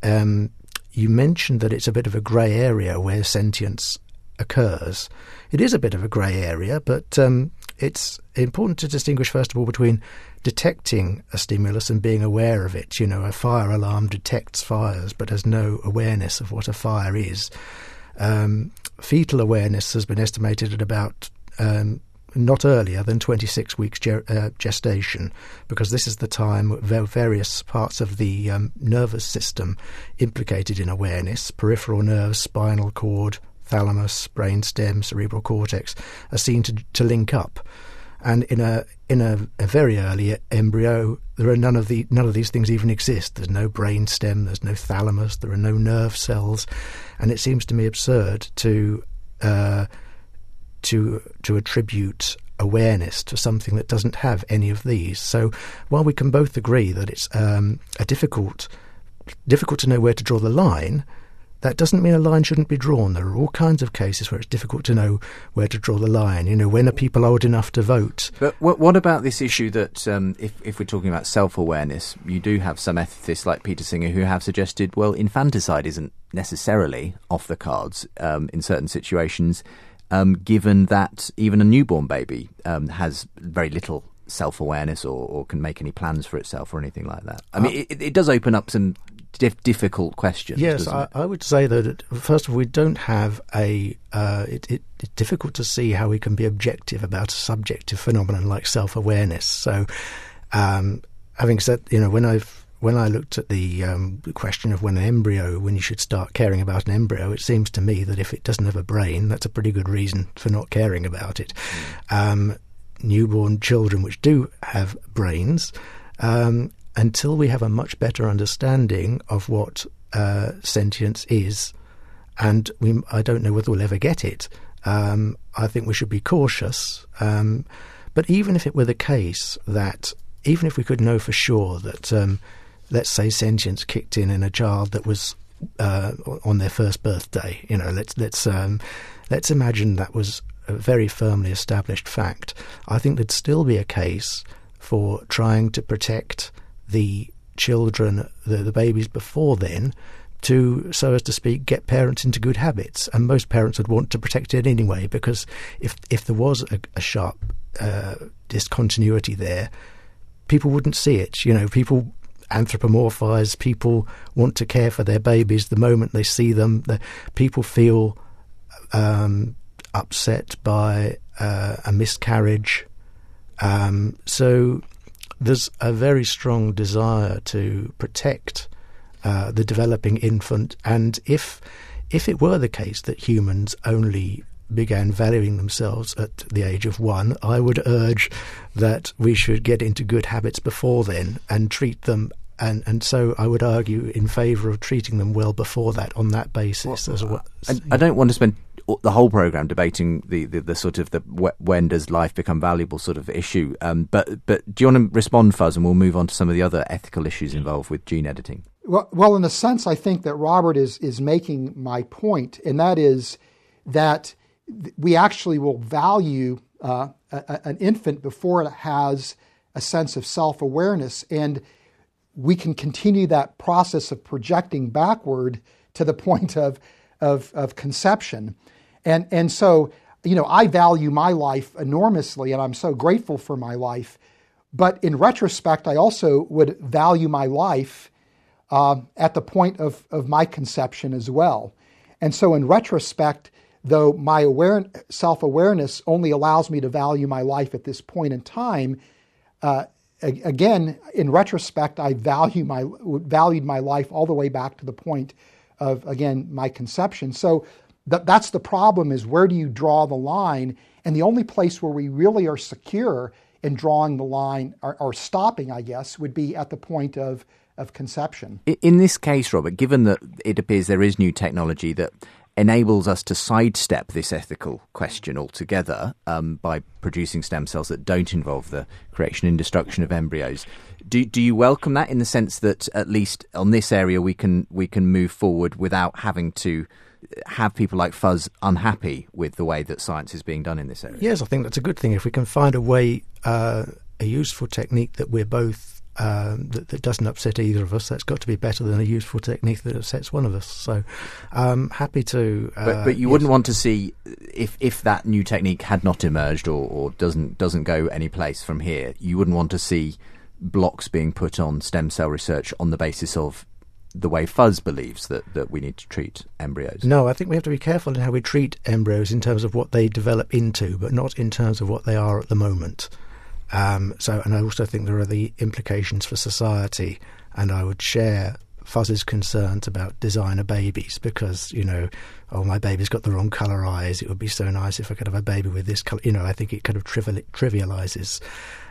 you mentioned that it's a bit of a grey area where sentience occurs. It is a bit of a grey area, but it's important to distinguish, first of all, between detecting a stimulus and being aware of it. You know, a fire alarm detects fires but has no awareness of what a fire is. Fetal awareness has been estimated at about not earlier than 26 weeks gestation, because this is the time various parts of the nervous system implicated in awareness, peripheral nerves, spinal cord, thalamus, brainstem, cerebral cortex, are seen to link up. And in a very early embryo, there are none of these things even exist. There's no brainstem, there's no thalamus, there are no nerve cells, and it seems to me absurd to attribute awareness to something that doesn't have any of these. So while we can both agree that it's difficult to know where to draw the line, that doesn't mean a line shouldn't be drawn. There are all kinds of cases where it's difficult to know where to draw the line. You know, when are people old enough to vote? But what about this issue that if we're talking about self-awareness, you do have some ethicists like Peter Singer who have suggested, well, infanticide isn't necessarily off the cards in certain situations, given that even a newborn baby has very little self-awareness or can make any plans for itself or anything like that. I mean, it does open up some difficult questions. Yes, I would say that, first of all, we don't have it's difficult to see how we can be objective about a subjective phenomenon like self-awareness. So, having said, you know, when I looked at the question of when you should start caring about an embryo, it seems to me that if it doesn't have a brain, that's a pretty good reason for not caring about it. Newborn children which do have brains, until we have a much better understanding of what sentience is, and I don't know whether we'll ever get it, I think we should be cautious. But even if it were the case that, even if we could know for sure that, let's say, sentience kicked in a child that was on their first birthday, you know, let's imagine that was a very firmly established fact. I think there'd still be a case for trying to protect the children, the babies before then, so as to speak, get parents into good habits. And most parents would want to protect it anyway, because if there was a sharp discontinuity there, people wouldn't see it. You know, people anthropomorphize, people want to care for their babies the moment they see them. People feel upset by a miscarriage. So there's a very strong desire to protect the developing infant, and if it were the case that humans only began valuing themselves at the age of 1, I would urge that we should get into good habits before then and treat them. And so I would argue in favour of treating them well before that, on that basis. I don't want to spend the whole programme debating the sort of the when does life become valuable sort of issue. But do you want to respond, Fuzz, and we'll move on to some of the other ethical issues involved with gene editing? Well, in a sense, I think that Robert is making my point, and that is that we actually will value an infant before it has a sense of self-awareness, and we can continue that process of projecting backward to the point of conception. And so, I value my life enormously, and I'm so grateful for my life. But in retrospect, I also would value my life at the point of my conception as well. And so in retrospect, though my self-awareness only allows me to value my life at this point in time, again, in retrospect, I valued my life all the way back to the point of, again, my conception. So that's the problem, is where do you draw the line? And the only place where we really are secure in drawing the line, or stopping, I guess, would be at the point of conception. In this case, Robert, given that it appears there is new technology that enables us to sidestep this ethical question altogether by producing stem cells that don't involve the creation and destruction of embryos. Do you welcome that, in the sense that at least on this area we can move forward without having to have people like Fuzz unhappy with the way that science is being done in this area? Yes, I think that's a good thing. If we can find a way, a useful technique that we're both that doesn't upset either of us, that's got to be better than a useful technique that upsets one of us. So happy to... But you wouldn't want to see, if that new technique had not emerged or doesn't go any place from here, you wouldn't want to see blocks being put on stem cell research on the basis of the way Fuzz believes that we need to treat embryos. No, I think we have to be careful in how we treat embryos in terms of what they develop into, but not in terms of what they are at the moment. And I also think there are the implications for society, and I would share Fuzz's concerns about designer babies, because, my baby's got the wrong colour eyes, it would be so nice if I could have a baby with this colour. I think it kind of trivialises.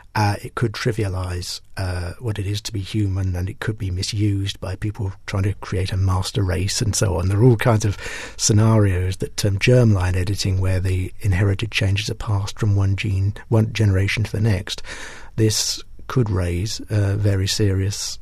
It could trivialise what it is to be human, and it could be misused by people trying to create a master race and so on. There are all kinds of scenarios that germline editing, where the inherited changes are passed from one generation to the next. This could raise very serious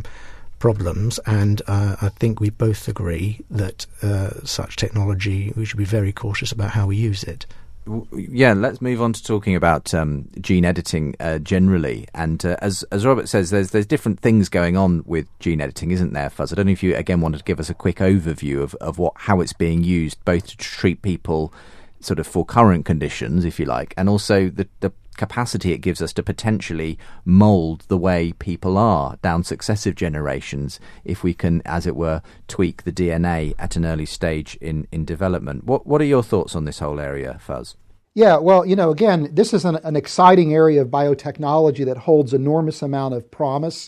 problems, and I think we both agree that such technology, we should be very cautious about how we use it. Yeah, let's move on to talking about gene editing generally. And as Robert says, there's different things going on with gene editing, isn't there, Fuzz? I don't know if you, again, wanted to give us a quick overview of how it's being used, both to treat people sort of for current conditions, if you like, and also the capacity it gives us to potentially mould the way people are down successive generations if we can, as it were, tweak the DNA at an early stage in development. What are your thoughts on this whole area, Fuzz? Yeah, well, again, this is an exciting area of biotechnology that holds enormous amount of promise.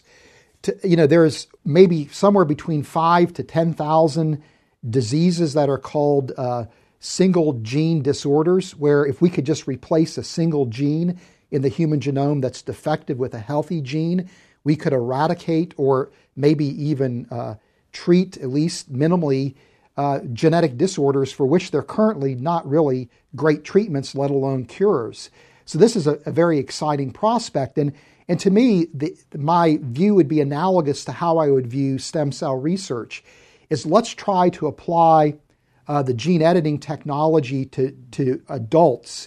There's maybe somewhere between 5,000 to 10,000 diseases that are called single gene disorders, where if we could just replace a single gene in the human genome that's defective with a healthy gene, we could eradicate or maybe even treat, at least minimally, genetic disorders for which there are currently not really great treatments, let alone cures. So this is a very exciting prospect. And to me, my view would be analogous to how I would view stem cell research, is let's try to apply the gene editing technology to adults,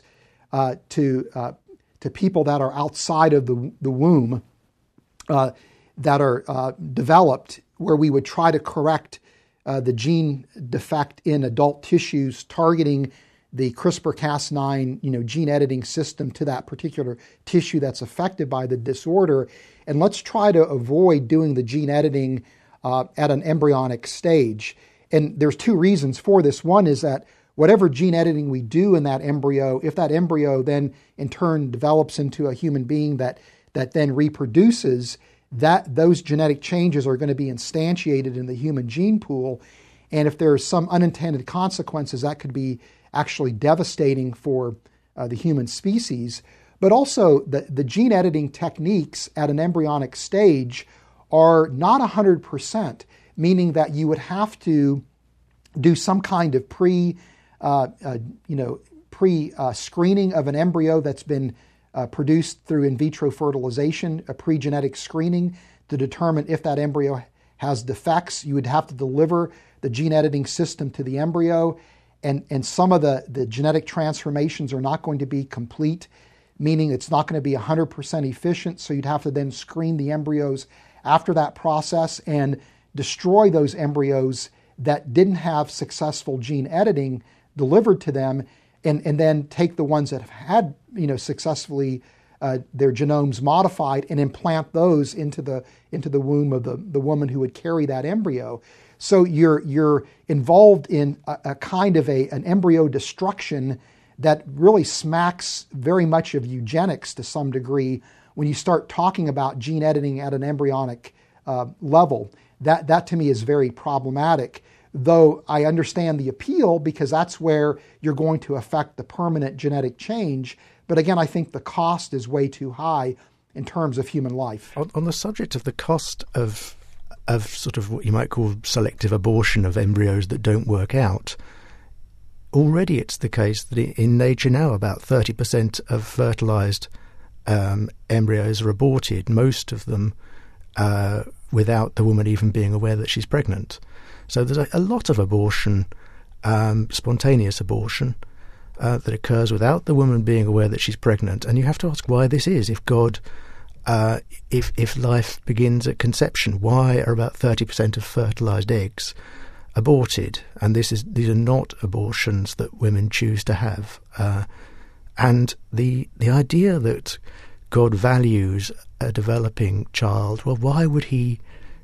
to people that are outside of the womb, that are developed, where we would try to correct the gene defect in adult tissues, targeting the CRISPR-Cas9 gene editing system to that particular tissue that's affected by the disorder. And let's try to avoid doing the gene editing at an embryonic stage. And there's two reasons for this. One is that whatever gene editing we do in that embryo, if that embryo then in turn develops into a human being that then reproduces, those genetic changes are going to be instantiated in the human gene pool. And if there's some unintended consequences, that could be actually devastating for the human species. But also the gene editing techniques at an embryonic stage are not 100%, meaning that you would have to do some kind of pre-screening of an embryo that's been produced through in vitro fertilization, a pre-genetic screening to determine if that embryo has defects. You would have to deliver the gene editing system to the embryo, and some of the genetic transformations are not going to be complete, meaning it's not going to be 100% efficient, so you'd have to then screen the embryos after that process and destroy those embryos that didn't have successful gene editing delivered to them, and then take the ones that have had successfully their genomes modified and implant those into the womb of the woman who would carry that embryo. So you're involved in a kind of an embryo destruction that really smacks very much of eugenics to some degree when you start talking about gene editing at an embryonic level. That to me is very problematic, though I understand the appeal because that's where you're going to affect the permanent genetic change. But again, I think the cost is way too high in terms of human life. On the subject of the cost of sort of what you might call selective abortion of embryos that don't work out, already it's the case that in nature now about 30% of fertilized embryos are aborted, most of them without the woman even being aware that she's pregnant. So there's a lot of abortion, spontaneous abortion, that occurs without the woman being aware that she's pregnant. And you have to ask why this is. If God, if life begins at conception, why are about 30% of fertilized eggs aborted? And these are not abortions that women choose to have. And the idea that God values a developing child, well, why would he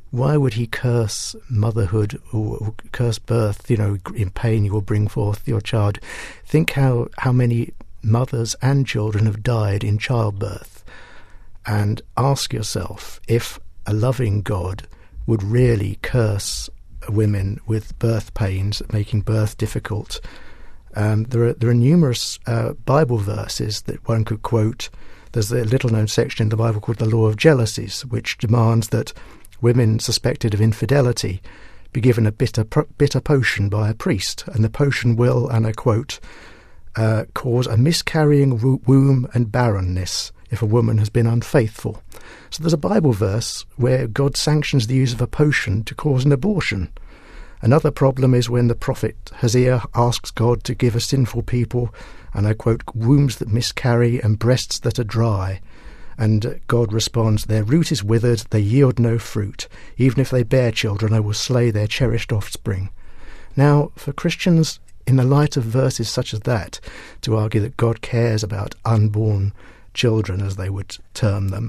curse motherhood or curse birth? In pain you will bring forth your child. Think how many mothers and children have died in childbirth, and ask yourself if a loving God would really curse women with birth pains, making birth difficult. There are numerous Bible verses that one could quote. There's a little-known section in the Bible called the Law of Jealousies, which demands that women suspected of infidelity be given a bitter potion by a priest, and the potion will, and I quote, cause a miscarrying womb and barrenness if a woman has been unfaithful. So there's a Bible verse where God sanctions the use of a potion to cause an abortion. Another problem is when the prophet Hosea asks God to give a sinful people, and I quote, wombs that miscarry and breasts that are dry. And God responds, their root is withered, they yield no fruit. Even if they bear children, I will slay their cherished offspring. Now, for Christians, in the light of verses such as that, to argue that God cares about unborn children, as they would term them,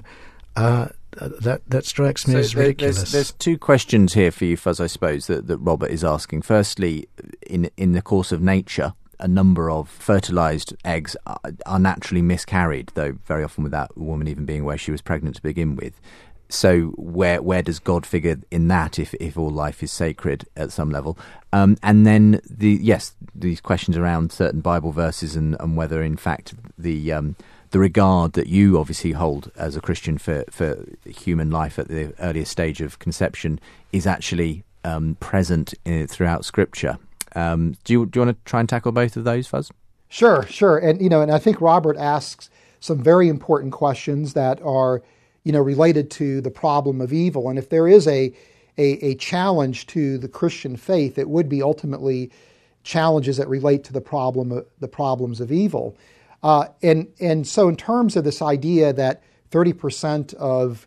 that strikes me as ridiculous. There's two questions here for you, Fuzz, I suppose, that Robert is asking. Firstly, in the course of nature, a number of fertilized eggs are naturally miscarried, though very often without a woman even being aware she was pregnant to begin with. So where does God figure in that if all life is sacred at some level? And then these questions around certain Bible verses and whether in fact the regard that you obviously hold as a Christian for human life at the earliest stage of conception is actually present throughout Scripture. Do you want to try and tackle both of those, Fuzz? Sure. And I think Robert asks some very important questions that are, related to the problem of evil. And if there is a challenge to the Christian faith, it would be ultimately challenges that relate to the problems of evil. And so in terms of this idea that 30% of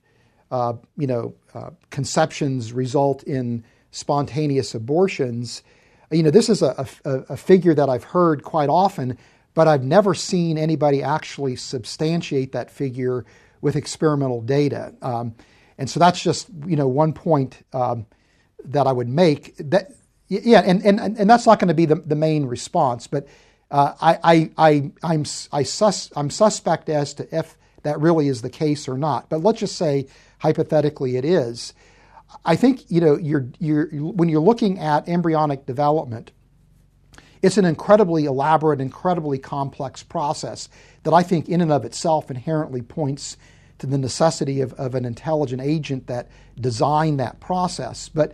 conceptions result in spontaneous abortions, this is a figure that I've heard quite often, but I've never seen anybody actually substantiate that figure with experimental data. And so that's just one point that I would make. That and that's not going to be the main response, but I'm suspect as to if that really is the case or not. But let's just say hypothetically it is. I think you're when you're looking at embryonic development, it's an incredibly elaborate, incredibly complex process that I think in and of itself inherently points to the necessity of an intelligent agent that designed that process. But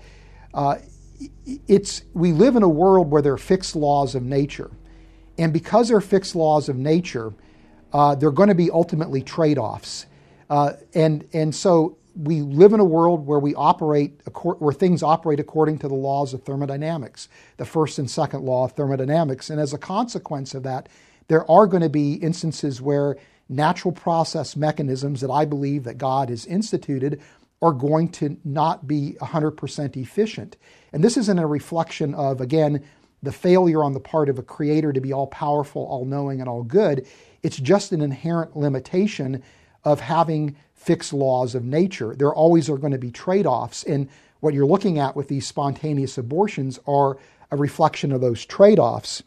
we live in a world where there are fixed laws of nature. And because there are fixed laws of nature, there are going to be ultimately trade-offs. And so we live in a world where where things operate according to the laws of thermodynamics, the first and second law of thermodynamics. And as a consequence of that, there are going to be instances where natural process mechanisms that I believe that God has instituted are going to not be 100% efficient. And this isn't a reflection of, again, the failure on the part of a creator to be all-powerful, all-knowing, and all-good. It's just an inherent limitation of having fixed laws of nature. There always are going to be trade-offs, and what you're looking at with these spontaneous abortions are a reflection of those trade-offs.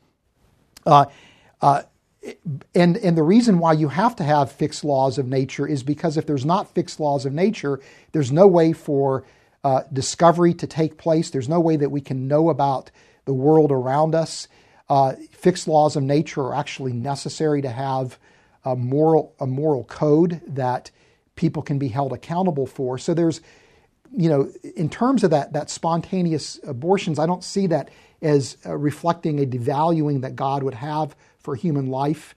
And the reason why you have to have fixed laws of nature is because if there's not fixed laws of nature, there's no way for discovery to take place. There's no way that we can know about the world around us. Fixed laws of nature are actually necessary to have a moral code that people can be held accountable for. So there's, in terms of that spontaneous abortions, I don't see that as reflecting a devaluing that God would have for human life.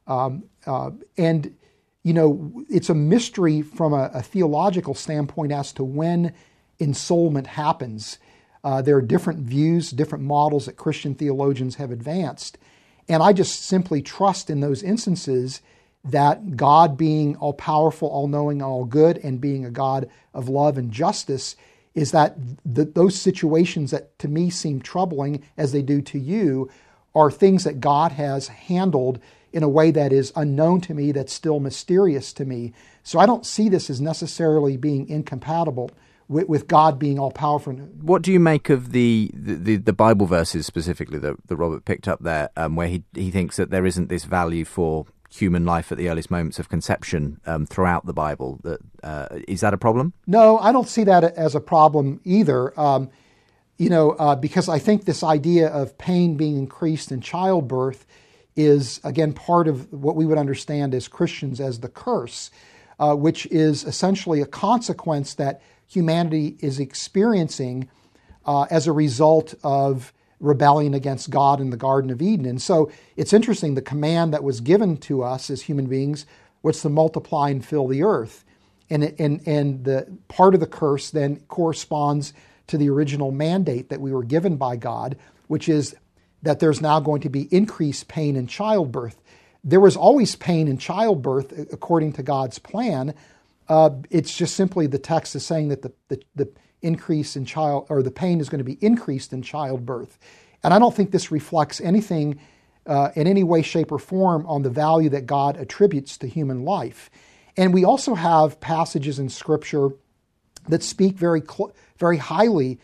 And it's a mystery from a theological standpoint as to when ensoulment happens. There are different views, different models that Christian theologians have advanced. And I just simply trust in those instances that God being all-powerful, all-knowing, all-good, and being a God of love and justice, is that those situations that to me seem troubling, as they do to you, are things that God has handled in a way that is unknown to me, that's still mysterious to me. So I don't see this as necessarily being incompatible with God being all-powerful. What do you make of the Bible verses specifically that Robert picked up there, where he thinks that there isn't this value for human life at the earliest moments of conception throughout the Bible? Is that a problem? No, I don't see that as a problem either. Because I think this idea of pain being increased in childbirth is, again, part of what we would understand as Christians as the curse, which is essentially a consequence that humanity is experiencing as a result of rebellion against God in the Garden of Eden. And so it's interesting, the command that was given to us as human beings was to multiply and fill the earth. And the part of the curse then corresponds to the original mandate that we were given by God, which is that there's now going to be increased pain in childbirth. There was always pain in childbirth according to God's plan. It's just simply the text is saying that the increase in the pain is going to be increased in childbirth. And I don't think this reflects anything in any way, shape, or form on the value that God attributes to human life. And we also have passages in Scripture that speak very highly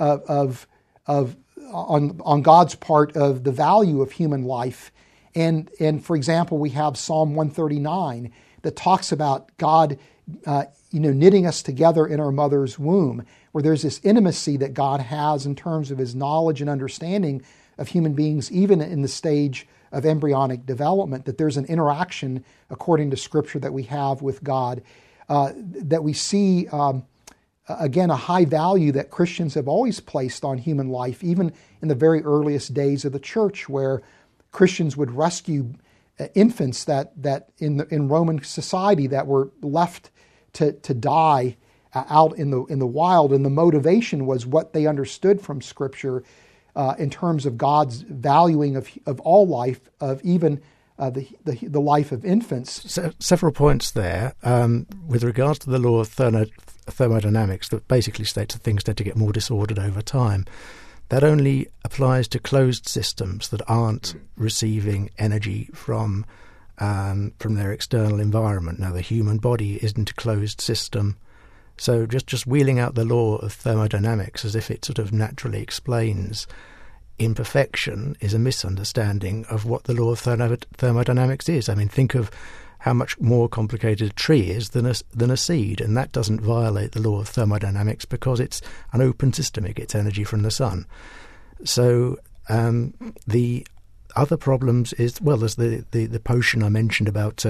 on God's part of the value of human life. And for example, we have Psalm 139 that talks about God knitting us together in our mother's womb, where there's this intimacy that God has in terms of his knowledge and understanding of human beings, even in the stage of embryonic development, that there's an interaction, according to Scripture, that we have with God, that we see, again, a high value that Christians have always placed on human life, even in the very earliest days of the church, where Christians would rescue infants that in Roman society that were left to die out in the wild, and the motivation was what they understood from Scripture in terms of God's valuing of all life, of even the life of infants. Several points there with regards to the law of thermodynamics that basically states that things tend to get more disordered over time. That only applies to closed systems that aren't receiving energy from their external environment. Now, the human body isn't a closed system, so just wheeling out the law of thermodynamics as if it sort of naturally explains imperfection is a misunderstanding of what the law of thermodynamics is. I mean, think of how much more complicated a tree is than a seed, and that doesn't violate the law of thermodynamics because it's an open system. It gets energy from the sun. So The other problems is, well, there's the potion I mentioned about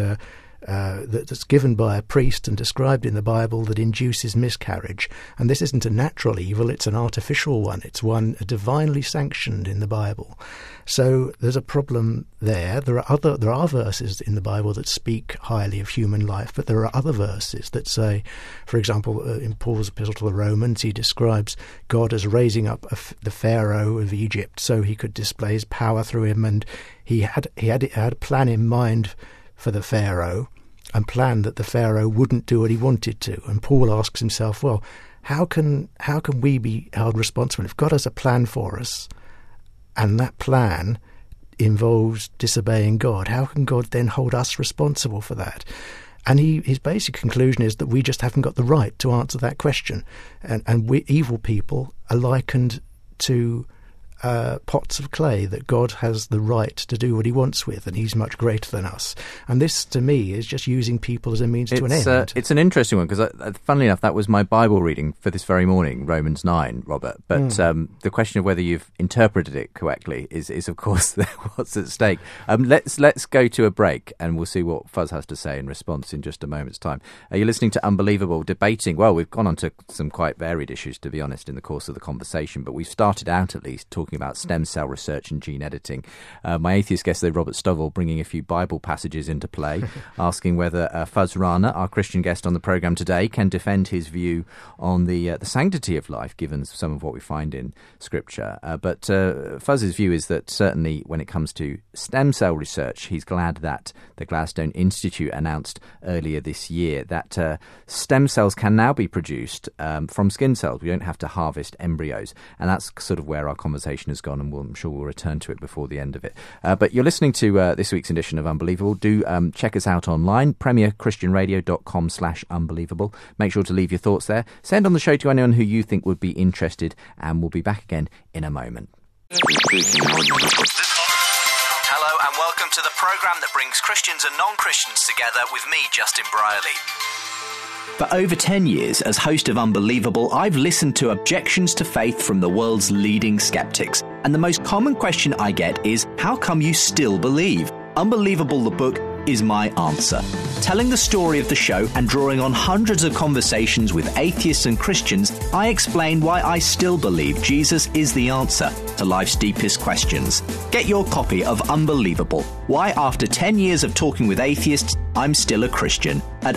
that's given by a priest and described in the Bible that induces miscarriage. And this isn't a natural evil, it's an artificial one. It's one divinely sanctioned in the Bible. So there's a problem there. There are verses in the Bible that speak highly of human life, but there are other verses that say, for example, in Paul's epistle to the Romans, he describes God as raising up the Pharaoh of Egypt so he could display his power through him, and he had a plan in mind for the Pharaoh, and planned that the Pharaoh wouldn't do what he wanted to. And Paul asks himself, well, how can we be held responsible if God has a plan for us and that plan involves disobeying God? How can God then hold us responsible for that? And his basic conclusion is that we just haven't got the right to answer that question. And we evil people are likened to pots of clay that God has the right to do what he wants with, and he's much greater than us. And this, to me, is just using people as a means to an end. It's an interesting one, because funnily enough, that was my Bible reading for this very morning, Romans 9, Robert. But the question of whether you've interpreted it correctly is of course, what's at stake. Let's go to a break, and we'll see what Fuz has to say in response in just a moment's time. You're listening to Unbelievable, debating, well, we've gone on to some quite varied issues, to be honest, in the course of the conversation, but we've started out at least talking about stem cell research and gene editing. My atheist guest today, Robert Stovall, bringing a few Bible passages into play, asking whether Fuz Rana, our Christian guest on the programme today, can defend his view on the sanctity of life, given some of what we find in Scripture. But Fuz's view is that certainly when it comes to stem cell research, he's glad that the Gladstone Institute announced earlier this year that stem cells can now be produced from skin cells. We don't have to harvest embryos. And that's sort of where our conversation has gone, and I'm sure we'll return to it before the end of it. But you're listening to this week's edition of Unbelievable. Do check us out online, premierchristianradio.com/unbelievable. Make sure to leave your thoughts there. Send on the show to anyone who you think would be interested, and we'll be back again in a moment. Hello and welcome to the programme that brings Christians and non-Christians together with me, Justin Brierley. For over 10 years, as host of Unbelievable, I've listened to objections to faith from the world's leading skeptics. And the most common question I get is, how come you still believe? Unbelievable, the book, is my answer. Telling the story of the show and drawing on hundreds of conversations with atheists and Christians, I explain why I still believe Jesus is the answer to life's deepest questions. Get your copy of Unbelievable, Why After 10 Years of Talking with Atheists, I'm Still a Christian, at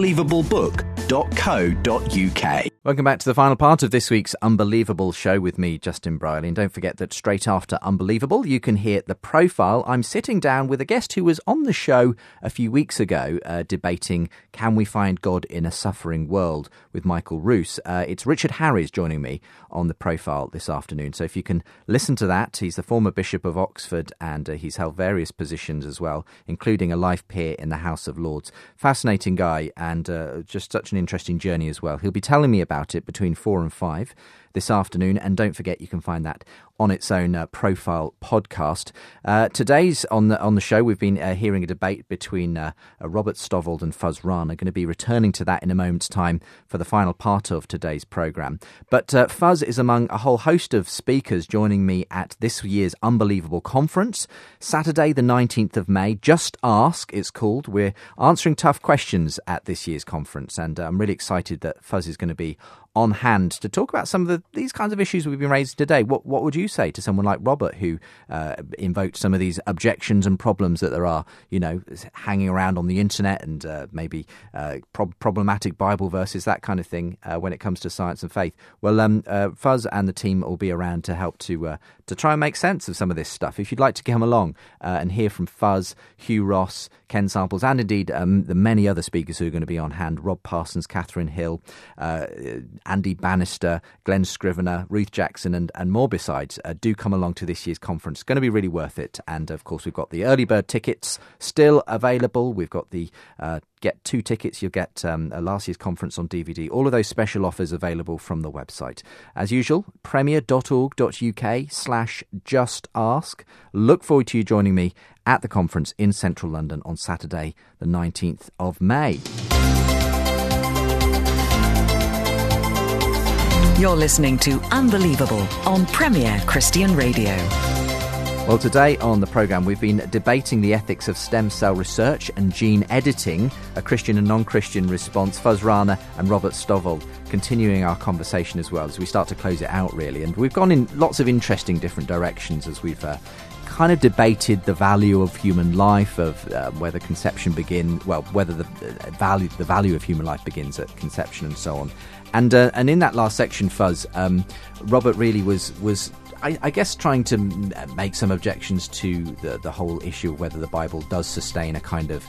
unbelievable.book.co.uk. Welcome back to the final part of this week's Unbelievable show with me, Justin Brierley. And don't forget that straight after Unbelievable, you can hear The Profile. I'm sitting down with a guest who was on the show a few weeks ago debating Can We Find God in a Suffering World with Michael Roos. It's Richard Harries joining me on The Profile this afternoon. So if you can listen to that, he's the former Bishop of Oxford, and he's held various positions as well, including a life peer in the House of Lords. Fascinating guy, and just such an interesting journey as well. He'll be telling me about it between 4 and 5 this afternoon, and don't forget you can find that on its own Profile podcast. Today's on the show, we've been hearing a debate between Robert Stovall and Fuz Rana. Going to be returning to that in a moment's time for the final part of today's programme. But Fuz is among a whole host of speakers joining me at this year's Unbelievable Conference, Saturday the 19th of May. Just Ask, it's called. We're answering tough questions at this year's conference, and I'm really excited that Fuz is going to be on hand to talk about some of these kinds of issues we've been raising today. What would you say to someone like Robert, who invoked some of these objections and problems that there are, hanging around on the internet, and maybe problematic Bible verses, that kind of thing, when it comes to science and faith? Well, Fuz and the team will be around to help to try and make sense of some of this stuff. If you'd like to come along and hear from Fuz, Hugh Ross, Ken Samples, and indeed the many other speakers who are going to be on hand, Rob Parsons, Catherine Hill, Andy Bannister, Glenn Scrivener, Ruth Jackson, and more besides, do come along to this year's conference. It's going to be really worth it. And of course, we've got the early bird tickets still available. We've got the get 2 tickets, you'll get last year's conference on DVD. All of those special offers available from the website. As usual, premier.org.uk/justask. Look forward to you joining me at the conference in central London on Saturday, the 19th of May. You're listening to Unbelievable on Premier Christian Radio. Well, today on the programme we've been debating the ethics of stem cell research and gene editing, a Christian and non-Christian response. Fuz Rana and Robert Stovall continuing our conversation as well as we start to close it out, really. And we've gone in lots of interesting different directions as we've kind of debated the value of human life, of whether conception whether the value of human life begins at conception and so on. And in that last section, Fuz, Robert really was I guess trying to make some objections to the whole issue of whether the Bible does sustain a kind of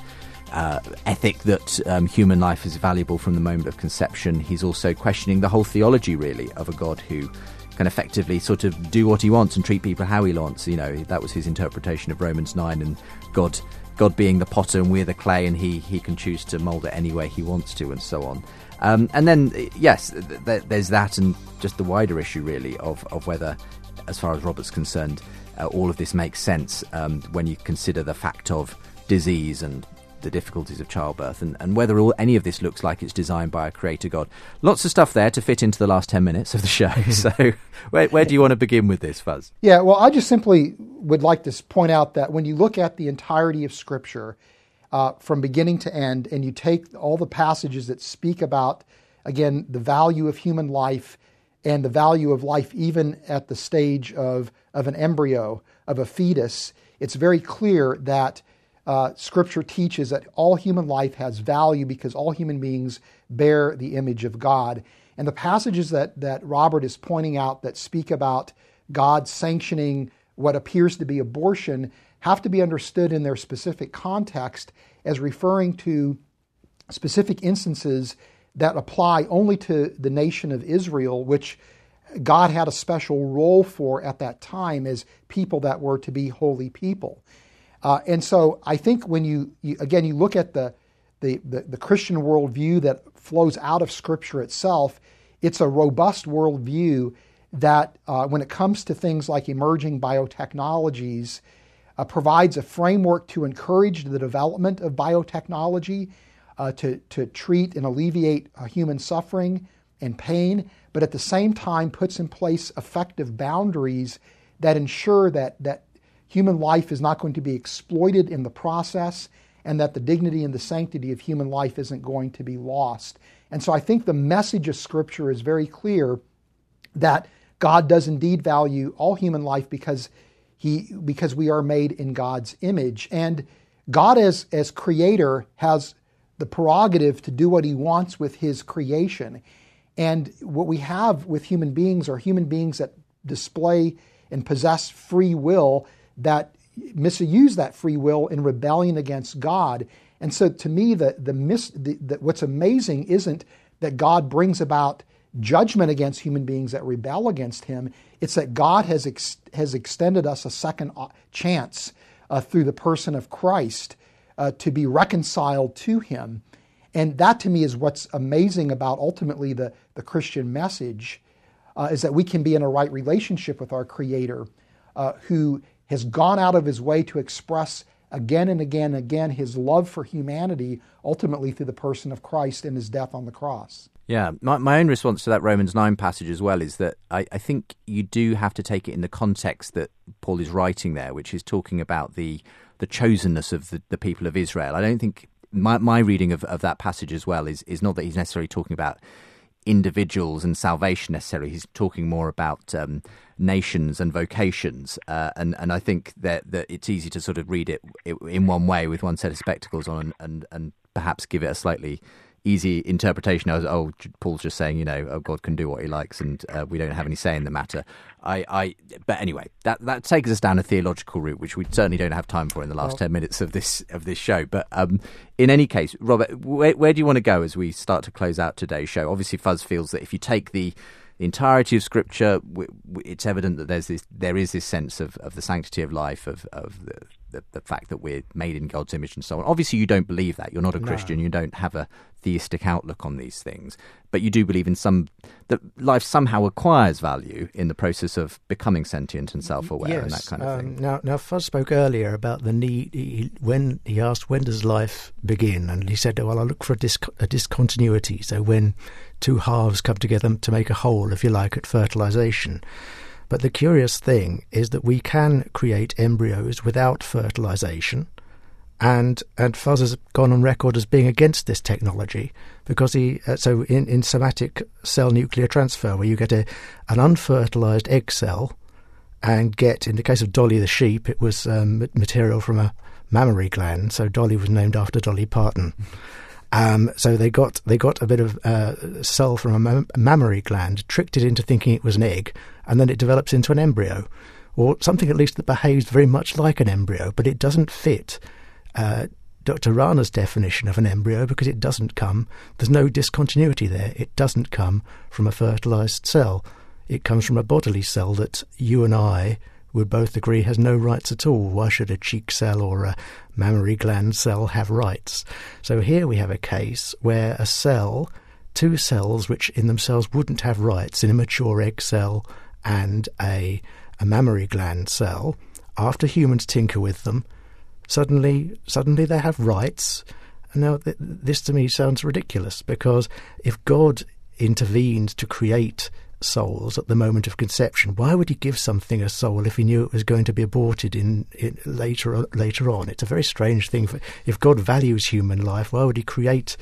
ethic that human life is valuable from the moment of conception. He's also questioning the whole theology, really, of a God who can effectively sort of do what he wants and treat people how he wants. You know, that was his interpretation of Romans 9, and God being the potter and we're the clay, and he can choose to mould it any way he wants to, and so on. And then, yes, there's that, and just the wider issue, really, of whether, as far as Robert's concerned, all of this makes sense when you consider the fact of disease and the difficulties of childbirth, and whether any of this looks like it's designed by a creator God. Lots of stuff there to fit into the last 10 minutes of the show. So where do you want to begin with this, Fuz? Yeah, well, I just simply would like to point out that when you look at the entirety of Scripture from beginning to end, and you take all the passages that speak about, again, the value of human life and the value of life even at the stage of an embryo, of a fetus, it's very clear that Scripture teaches that all human life has value because all human beings bear the image of God. And the passages that Robert is pointing out that speak about God sanctioning what appears to be abortion have to be understood in their specific context as referring to specific instances that apply only to the nation of Israel, which God had a special role for at that time as people that were to be holy people. And so I think when you look at the Christian worldview that flows out of Scripture itself, it's a robust worldview that when it comes to things like emerging biotechnologies, provides a framework to encourage the development of biotechnology, to treat and alleviate human suffering and pain, but at the same time puts in place effective boundaries that ensure that human life is not going to be exploited in the process, and that the dignity and the sanctity of human life isn't going to be lost. And so I think the message of Scripture is very clear that God does indeed value all human life because we are made in God's image. And God as creator has the prerogative to do what he wants with his creation. And what we have with human beings are human beings that display and possess free will, that misuse that free will in rebellion against God. And so to me, what's amazing isn't that God brings about judgment against human beings that rebel against him. It's that God has extended us a second chance through the person of Christ to be reconciled to him. And that to me is what's amazing about ultimately the Christian message, is that we can be in a right relationship with our Creator, who has gone out of his way to express again and again and again his love for humanity, ultimately through the person of Christ and his death on the cross. Yeah, my own response to that Romans 9 passage as well is that I think you do have to take it in the context that Paul is writing there, which is talking about the chosenness of the people of Israel. I don't think my reading of that passage as well is not that he's necessarily talking about individuals and salvation necessarily. He's talking more about nations and vocations, and I think that it's easy to sort of read it in one way with one set of spectacles on and perhaps give it a slightly easy interpretation as, Paul's just saying, God can do what he likes and we don't have any say in the matter. But anyway, that takes us down a theological route, which we certainly don't have time for in the last 10 minutes of this show. But in any case, Robert, where do you want to go as we start to close out today's show? Obviously, Fuz feels that if you take the entirety of Scripture, it's evident that there is this sense of the sanctity of life, of the fact that we're made in God's image and so on. Obviously, you don't believe that. You're not a Christian. You don't have a theistic outlook on these things. But you do believe in that life somehow acquires value in the process of becoming sentient and self-aware and that kind of thing. Now, Fuz spoke earlier about the need, when he asked, when does life begin? And he said, well, I look for a discontinuity. So when two halves come together to make a whole, if you like, at fertilization. But the curious thing is that we can create embryos without fertilization, and Fuzz has gone on record as being against this technology because in somatic cell nuclear transfer, where you get an unfertilized egg cell and get, in the case of Dolly the sheep, it was material from a mammary gland, so Dolly was named after Dolly Parton. So they got a bit of cell from a mammary gland, tricked it into thinking it was an egg, and then it develops into an embryo, or something at least that behaves very much like an embryo, but it doesn't fit Dr. Rana's definition of an embryo because it doesn't come, there's no discontinuity there, it doesn't come from a fertilized cell. It comes from a bodily cell that you and I would both agree has no rights at all. Why should a cheek cell or a mammary gland cell have rights? So here we have a case where a cell, two cells which in themselves wouldn't have rights, an immature egg cell and a mammary gland cell, after humans tinker with them, suddenly they have rights. And now this to me sounds ridiculous, because if God intervened to create souls at the moment of conception, why would he give something a soul if he knew it was going to be aborted in later on? It's a very strange thing. If God values human life, why would he create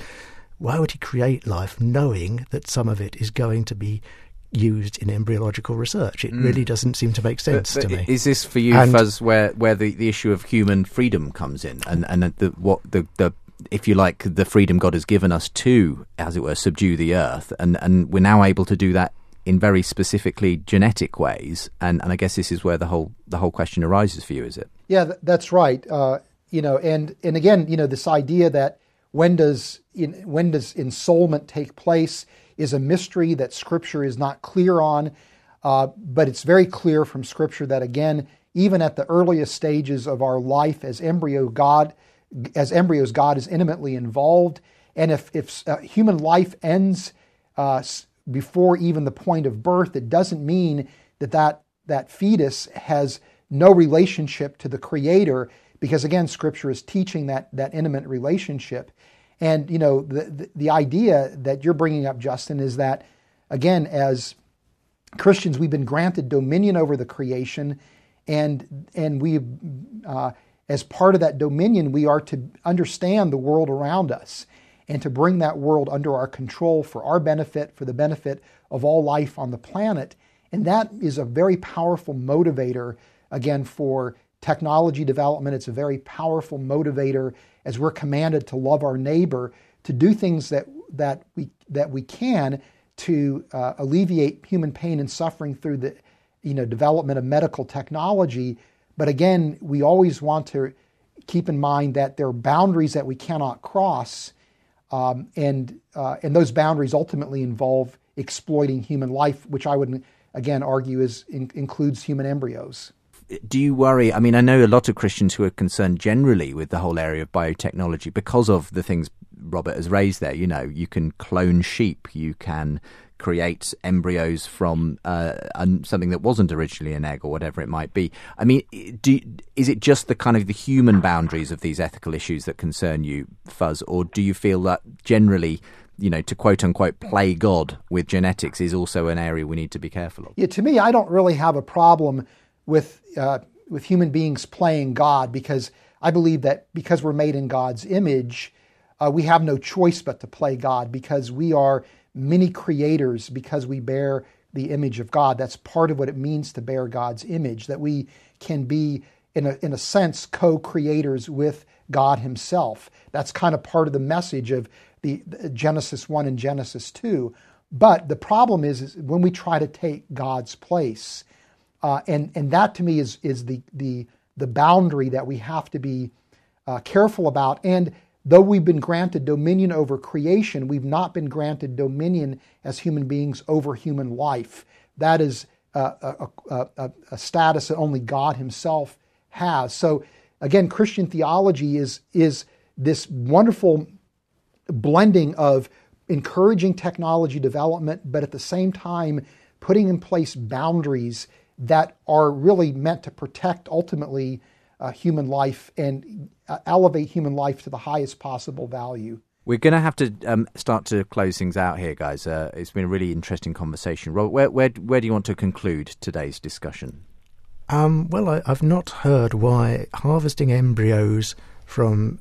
life knowing that some of it is going to be used in embryological research? It really doesn't seem to make sense to me. Is this for you, Fuzz, where the issue of human freedom comes in, and the if you like, the freedom God has given us to, as it were, subdue the earth, and we're now able to do that in very specifically genetic ways, and I guess this is where the whole question arises for you, is it? Yeah, that's right. And again, this idea that when does ensoulment take place is a mystery that Scripture is not clear on, but it's very clear from Scripture that, again, even at the earliest stages of our life as embryos, God is intimately involved, and if human life ends before even the point of birth, it doesn't mean that fetus has no relationship to the Creator, because again, Scripture is teaching that intimate relationship. And the idea that you're bringing up, Justin, is that, again, as Christians, we've been granted dominion over the creation, and we, as part of that dominion, we are to understand the world around us and to bring that world under our control for our benefit, for the benefit of all life on the planet. And that is a very powerful motivator, again, for technology development. It's a very powerful motivator as we're commanded to love our neighbor, to do things that we can to alleviate human pain and suffering through the development of medical technology. But again, we always want to keep in mind that there are boundaries that we cannot cross, and those boundaries ultimately involve exploiting human life, which I would again argue includes human embryos. Do you worry? I mean, I know a lot of Christians who are concerned generally with the whole area of biotechnology because of the things Robert has raised there. You can clone sheep, you can create embryos from something that wasn't originally an egg or whatever it might be. I mean, is it just the kind of the human boundaries of these ethical issues that concern you, Fuzz, or do you feel that generally, to quote unquote play God with genetics is also an area we need to be careful of? Yeah, to me, I don't really have a problem with human beings playing God, because I believe that because we're made in God's image, we have no choice but to play God, because we are many creators, because we bear the image of God. That's part of what it means to bear God's image, that we can be, in a sense, co-creators with God himself. That's kind of part of the message of the Genesis 1 and Genesis 2. But the problem is when we try to take God's place, and that to me is the boundary that we have to be careful about. And though we've been granted dominion over creation, we've not been granted dominion as human beings over human life. That is a status that only God himself has. So again, Christian theology is this wonderful blending of encouraging technology development, but at the same time putting in place boundaries that are really meant to protect ultimately human life and elevate human life to the highest possible value. We're going to have to start to close things out here, guys. It's been a really interesting conversation. Robert, where do you want to conclude today's discussion? Well, I've not heard why harvesting embryos from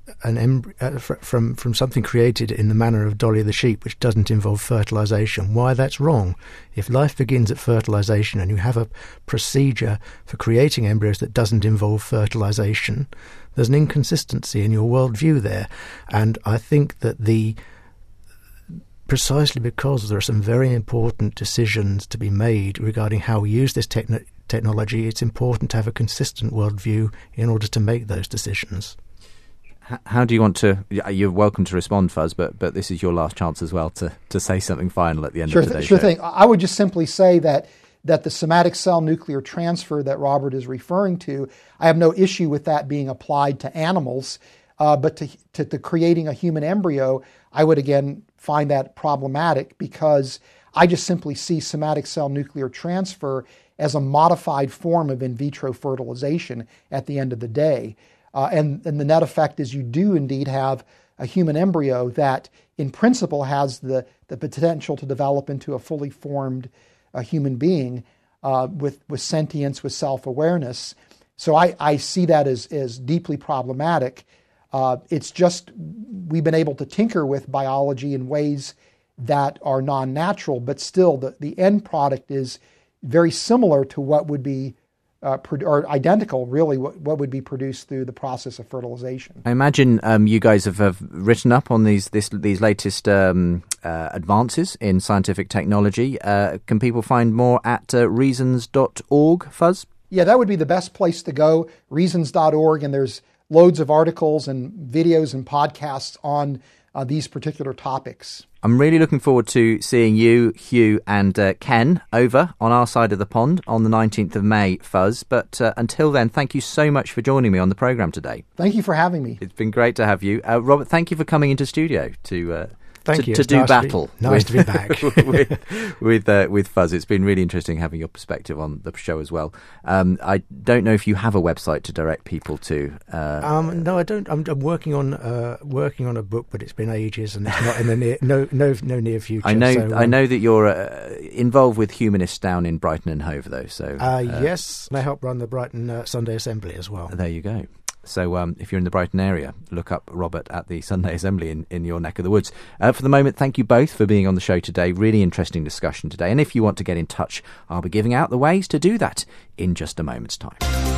from something created in the manner of Dolly the sheep, which doesn't involve fertilization, why that's wrong. If life begins at fertilization and you have a procedure for creating embryos that doesn't involve fertilization, there's an inconsistency in your worldview there. And I think that precisely because there are some very important decisions to be made regarding how we use this technology, it's important to have a consistent worldview in order to make those decisions. How do you want to... You're welcome to respond, Fuzz, but this is your last chance as well to say something final at the end of today's show. Sure thing. I would just simply say that the somatic cell nuclear transfer that Robert is referring to, I have no issue with that being applied to animals, but to creating a human embryo, I would again find that problematic because I just simply see somatic cell nuclear transfer as a modified form of in vitro fertilization at the end of the day. And the net effect is you do indeed have a human embryo that in principle has the potential to develop into a fully formed human being with sentience, with self-awareness. So I see that as deeply problematic. It's just we've been able to tinker with biology in ways that are non-natural, but still the end product is very similar to what would be or identical, really, what would be produced through the process of fertilization. I imagine you guys have written up on these latest advances in scientific technology. Can people find more at reasons.org, Fuzz? Yeah, that would be the best place to go, reasons.org, and there's loads of articles and videos and podcasts on these particular topics. I'm really looking forward to seeing you, Hugh, and Ken over on our side of the pond on the 19th of May, Fuzz. But until then, thank you so much for joining me on the programme today. Thank you for having me. It's been great to have you. Robert, thank you for coming into studio to do nice battle. Nice to be back. with Fuzz. It's been really interesting having your perspective on the show as well. I don't know if you have a website to direct people to. No, I don't. I'm working on a book, but it's been ages, and it's not in the no near future. I know that you're involved with humanists down in Brighton and Hove, though. So yes, and I help run the Brighton Sunday Assembly as well. There you go. So if you're in the Brighton area, look up Robert at the Sunday Assembly in your neck of the woods. For the moment, thank you both for being on the show today. Really interesting discussion today. And if you want to get in touch, I'll be giving out the ways to do that in just a moment's time.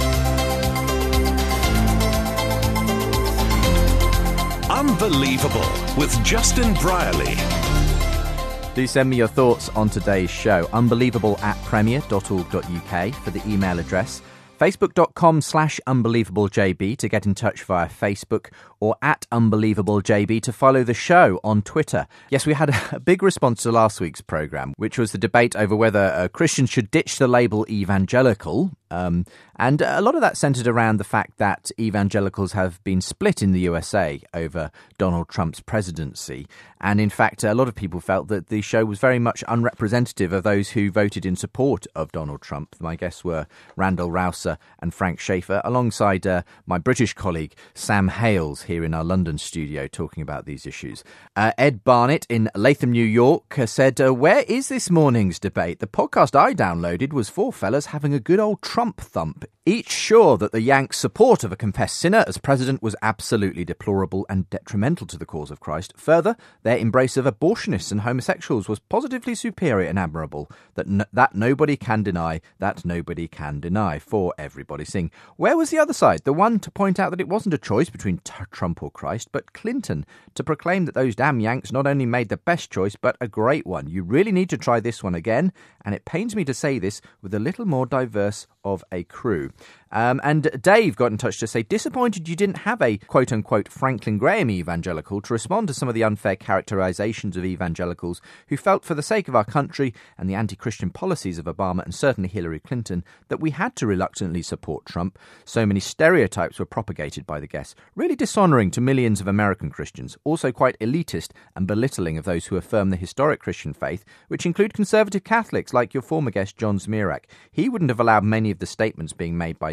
Unbelievable with Justin Brierley. Do send me your thoughts on today's show. unbelievable@premier.org.uk for the email address. Facebook.com/UnbelievableJB to get in touch via Facebook, or at UnbelievableJB to follow the show on Twitter. Yes, we had a big response to last week's programme, which was the debate over whether Christians should ditch the label evangelical. And a lot of that centred around the fact that evangelicals have been split in the USA over Donald Trump's presidency. And in fact, a lot of people felt that the show was very much unrepresentative of those who voted in support of Donald Trump. My guests were Randall Rouser and Frank Schaeffer, alongside my British colleague Sam Hales here in our London studio talking about these issues. Ed Barnett in Latham, New York said, where is this morning's debate? The podcast I downloaded was four fellas having a good old Trump thump, each sure that the Yanks' support of a confessed sinner as president was absolutely deplorable and detrimental to the cause of Christ. Further, their embrace of abortionists and homosexuals was positively superior and admirable. That nobody can deny, that nobody can deny. For everybody sing. Where was the other side? The one to point out that it wasn't a choice between Trump or Christ, but Clinton, to proclaim that those damn Yanks not only made the best choice, but a great one. You really need to try this one again, and it pains me to say this, with a little more diverse of a crew. And Dave got in touch to say, disappointed you didn't have a quote-unquote Franklin Graham evangelical to respond to some of the unfair characterizations of evangelicals who felt for the sake of our country and the anti-Christian policies of Obama and certainly Hillary Clinton that we had to reluctantly support Trump. So many stereotypes were propagated by the guests, really dishonouring to millions of American Christians, also quite elitist and belittling of those who affirm the historic Christian faith, which include conservative Catholics like your former guest John Zmirak. He wouldn't have allowed many of the statements being made by your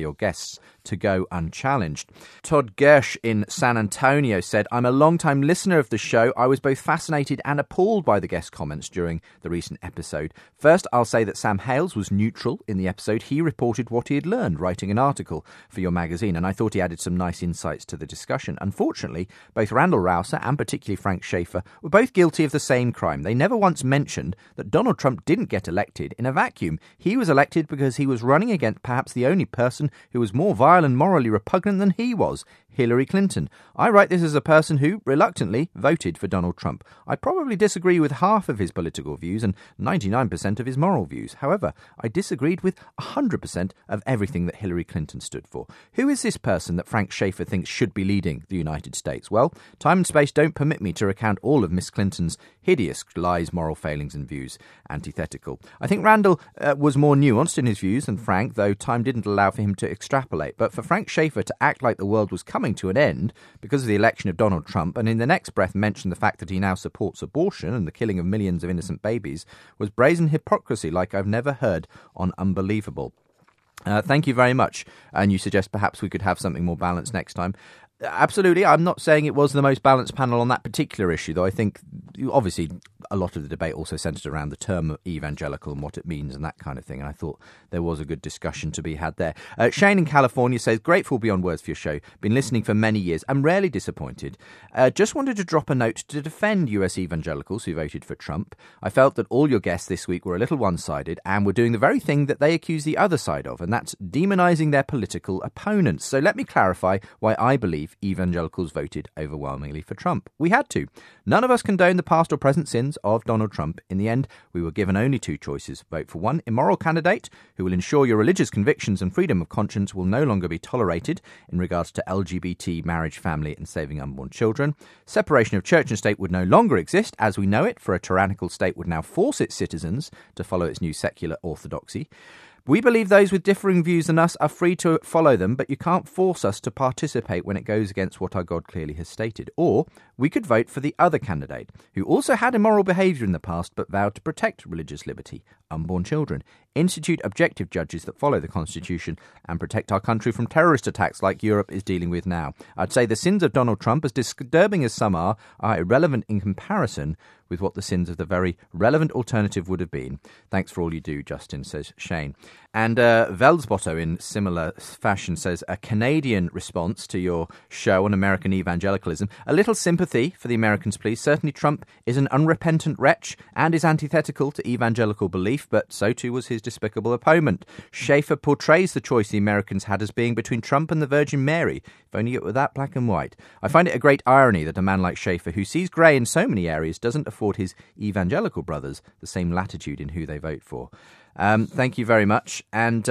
your guests to go unchallenged. Todd Gersh in San Antonio said, I'm a long-time listener of the show. I was both fascinated and appalled by the guest comments during the recent episode. First, I'll say that Sam Hales was neutral in the episode. He reported what he had learned writing an article for your magazine, and I thought he added some nice insights to the discussion. Unfortunately, both Randall Rouser and particularly Frank Schaeffer were both guilty of the same crime. They never once mentioned that Donald Trump didn't get elected in a vacuum. He was elected because he was running against perhaps the only person who was more vile and morally repugnant than he was, Hillary Clinton. I write this as a person who, reluctantly, voted for Donald Trump. I probably disagree with half of his political views and 99% of his moral views. However, I disagreed with 100% of everything that Hillary Clinton stood for. Who is this person that Frank Schaeffer thinks should be leading the United States? Well, time and space don't permit me to recount all of Miss Clinton's hideous lies, moral failings and views. Antithetical. I think Randall was more nuanced in his views than Frank, though time didn't allow for him to extrapolate. But for Frank Schaeffer to act like the world was coming to an end because of the election of Donald Trump, and in the next breath mention the fact that he now supports abortion and the killing of millions of innocent babies, was brazen hypocrisy like I've never heard on Unbelievable. Thank you very much. And you suggest perhaps we could have something more balanced next time. Absolutely. I'm not saying it was the most balanced panel on that particular issue, though I think, obviously, a lot of the debate also centred around the term evangelical and what it means and that kind of thing, and I thought there was a good discussion to be had there. Shane in California says, grateful beyond words for your show. Been listening for many years. I'm rarely disappointed. Just wanted to drop a note to defend US evangelicals who voted for Trump. I felt that all your guests this week were a little one-sided and were doing the very thing that they accuse the other side of, and that's demonising their political opponents. So let me clarify why I believe evangelicals voted overwhelmingly for Trump. We had to. None of us condone the past or present sins of Donald Trump. In the end, we were given only two choices. Vote for one immoral candidate who will ensure your religious convictions and freedom of conscience will no longer be tolerated in regards to LGBT, marriage, family and saving unborn children. Separation of church and state would no longer exist as we know it, for a tyrannical state would now force its citizens to follow its new secular orthodoxy. We believe those with differing views than us are free to follow them, but you can't force us to participate when it goes against what our God clearly has stated. Or we could vote for the other candidate, who also had immoral behaviour in the past but vowed to protect religious liberty, unborn children, institute objective judges that follow the Constitution, and protect our country from terrorist attacks like Europe is dealing with now. I'd say the sins of Donald Trump, as disturbing as some are irrelevant in comparison with what the sins of the very relevant alternative would have been. Thanks for all you do, Justin, says Shane. And Velsbotto, in similar fashion, says, a Canadian response to your show on American evangelicalism. A little sympathy for the Americans, please. Certainly Trump is an unrepentant wretch and is antithetical to evangelical belief, but so too was his despicable opponent. Schaeffer portrays the choice the Americans had as being between Trump and the Virgin Mary, if only it were that black and white. I find it a great irony that a man like Schaeffer, who sees grey in so many areas, doesn't afford his evangelical brothers the same latitude in who they vote for. Thank you very much. And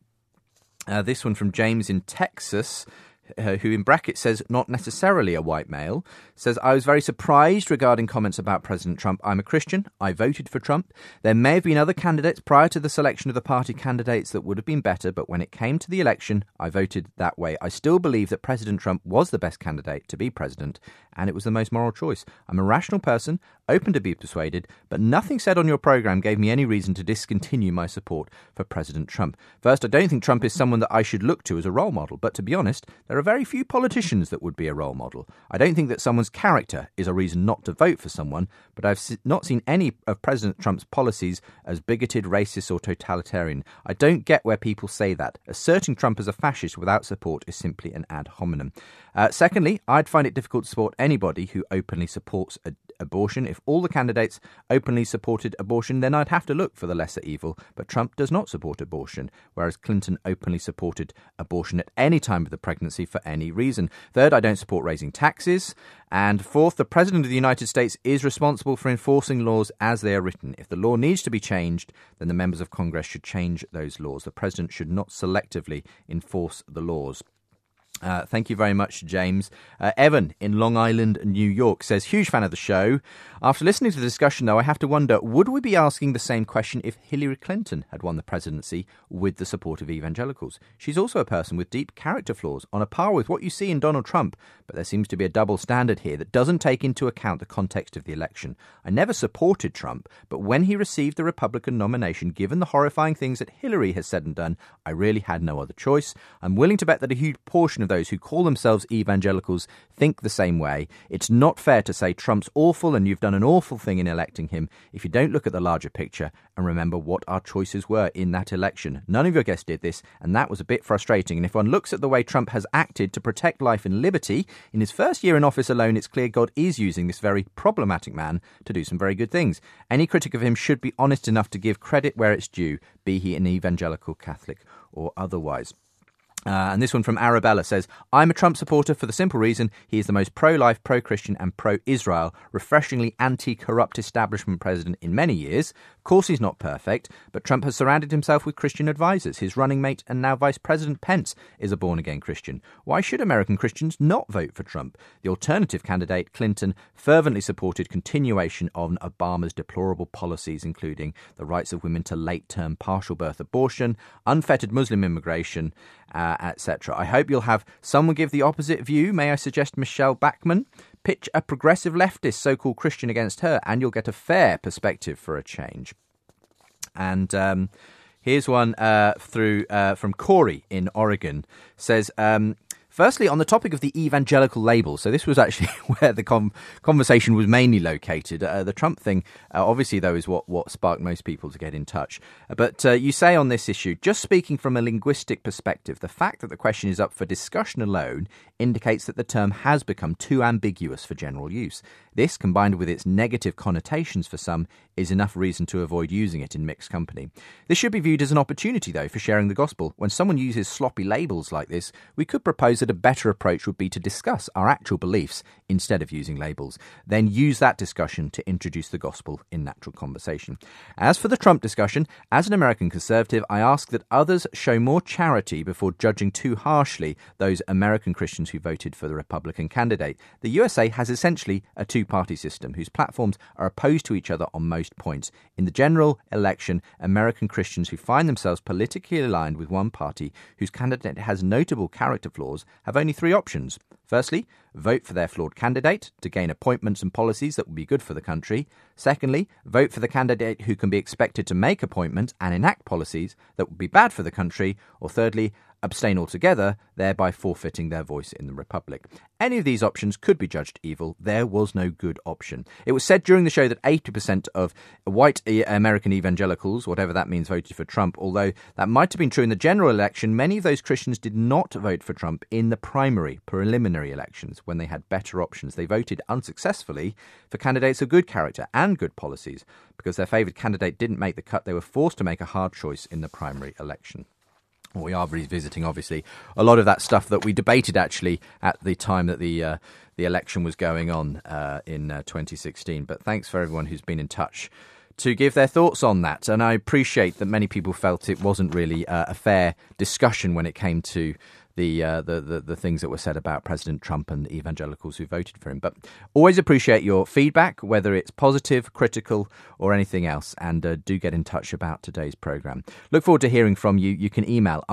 this one from James in Texas, who in brackets says, not necessarily a white male, says, I was very surprised regarding comments about President Trump. I'm a Christian. I voted for Trump. There may have been other candidates prior to the selection of the party candidates that would have been better, but when it came to the election, I voted that way. I still believe that President Trump was the best candidate to be president, and it was the most moral choice. I'm a rational person, open to be persuaded, but nothing said on your programme gave me any reason to discontinue my support for President Trump. First, I don't think Trump is someone that I should look to as a role model, but to be honest, there are very few politicians that would be a role model. I don't think that someone's character is a reason not to vote for someone, but I've not seen any of President Trump's policies as bigoted, racist or totalitarian. I don't get where people say that. Asserting Trump as a fascist without support is simply an ad hominem. Secondly, I'd find it difficult to support anybody who openly supports abortion. If all the candidates openly supported abortion, then I'd have to look for the lesser evil. But Trump does not support abortion, whereas Clinton openly supported abortion at any time of the pregnancy for any reason. Third, I don't support raising taxes. And fourth, the President of the United States is responsible for enforcing laws as they are written. If the law needs to be changed, then the members of Congress should change those laws. The President should not selectively enforce the laws. Thank you very much, James. Evan in Long Island, New York says, huge fan of the show. After listening to the discussion, though, I have to wonder, would we be asking the same question if Hillary Clinton had won the presidency with the support of evangelicals? She's also a person with deep character flaws, on a par with what you see in Donald Trump. But there seems to be a double standard here that doesn't take into account the context of the election. I never supported Trump, but when he received the Republican nomination, given the horrifying things that Hillary has said and done, I really had no other choice. I'm willing to bet that a huge portion of those who call themselves evangelicals think the same way. It's not fair to say Trump's awful and you've done an awful thing in electing him if you don't look at the larger picture and remember what our choices were in that election. None of your guests did this, and that was a bit frustrating. And if one looks at the way Trump has acted to protect life and liberty, in his first year in office alone, it's clear God is using this very problematic man to do some very good things. Any critic of him should be honest enough to give credit where it's due, be he an evangelical Catholic or otherwise. And this one from Arabella says, I'm a Trump supporter for the simple reason he is the most pro-life, pro-Christian and pro-Israel, refreshingly anti-corrupt establishment president in many years. Of course he's not perfect, but Trump has surrounded himself with Christian advisors. His running mate and now Vice President Pence is a born-again Christian. Why should American Christians not vote for Trump? The alternative candidate, Clinton, fervently supported continuation of Obama's deplorable policies, including the rights of women to late-term partial birth abortion, unfettered Muslim immigration, etc. I hope you'll have someone give the opposite view. May I suggest Michelle Bachmann? Pitch a progressive leftist, so-called Christian, against her, and you'll get a fair perspective for a change. And here's one from Corey in Oregon. Says, firstly, on the topic of the evangelical label, so this was actually where the conversation was mainly located. The Trump thing, obviously, though, is what sparked most people to get in touch. But you say on this issue, just speaking from a linguistic perspective, the fact that the question is up for discussion alone indicates that the term has become too ambiguous for general use. This, combined with its negative connotations for some, is enough reason to avoid using it in mixed company. This should be viewed as an opportunity, though, for sharing the gospel. When someone uses sloppy labels like this, we could propose that a better approach would be to discuss our actual beliefs instead of using labels. Then use that discussion to introduce the gospel in natural conversation. As for the Trump discussion, as an American conservative, I ask that others show more charity before judging too harshly those American Christians who voted for the Republican candidate. The USA has essentially a two-party system whose platforms are opposed to each other on most points. In the general election, American Christians who find themselves politically aligned with one party whose candidate has notable character flaws have only three options. Firstly, vote for their flawed candidate to gain appointments and policies that will be good for the country. Secondly, vote for the candidate who can be expected to make appointments and enact policies that will be bad for the country. Or thirdly, abstain altogether, thereby forfeiting their voice in the Republic. Any of these options could be judged evil. There was no good option. It was said during the show that 80% of white American evangelicals, whatever that means, voted for Trump. Although that might have been true in the general election, many of those Christians did not vote for Trump in the preliminary elections when they had better options. They voted unsuccessfully for candidates of good character and good policies. Because their favoured candidate didn't make the cut, they were forced to make a hard choice in the primary election. We are revisiting, obviously, a lot of that stuff that we debated, actually, at the time that the election was going on in 2016. But thanks for everyone who's been in touch to give their thoughts on that. And I appreciate that many people felt it wasn't really a fair discussion when it came to the things that were said about President Trump and the evangelicals who voted for him. But always appreciate your feedback, whether it's positive, critical, or anything else. And do get in touch about today's programme. Look forward to hearing from you. You can email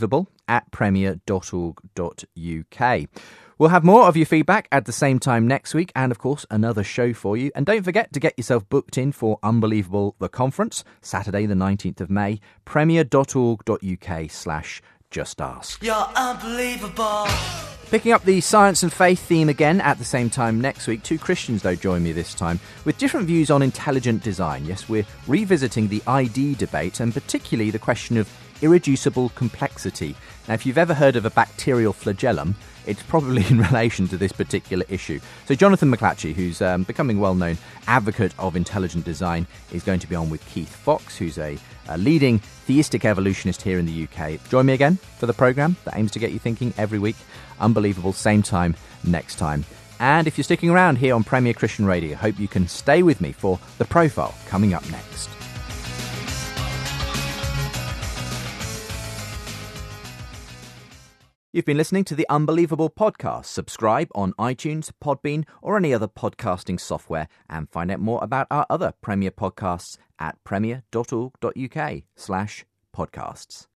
unbelievable@premier.org.uk. We'll have more of your feedback at the same time next week, and of course another show for you. And don't forget to get yourself booked in for Unbelievable the Conference, Saturday the 19th of May, premier.org.uk/Just Ask. You're unbelievable. Picking up the science and faith theme again at the same time next week. Two Christians, though, join me this time with different views on intelligent design. Yes, we're revisiting the ID debate and particularly the question of irreducible complexity. Now, if you've ever heard of a bacterial flagellum, it's probably in relation to this particular issue. So Jonathan McClatchy, who's becoming well-known advocate of intelligent design, is going to be on with Keith Fox, who's a leading theistic evolutionist here in the UK. Join me again for the programme that aims to get you thinking every week. Unbelievable, same time next time. And if you're sticking around here on Premier Christian Radio, I hope you can stay with me for The Profile coming up next. You've been listening to the Unbelievable Podcast. Subscribe on iTunes, Podbean, or any other podcasting software, and find out more about our other Premier podcasts at premier.org.uk/podcasts.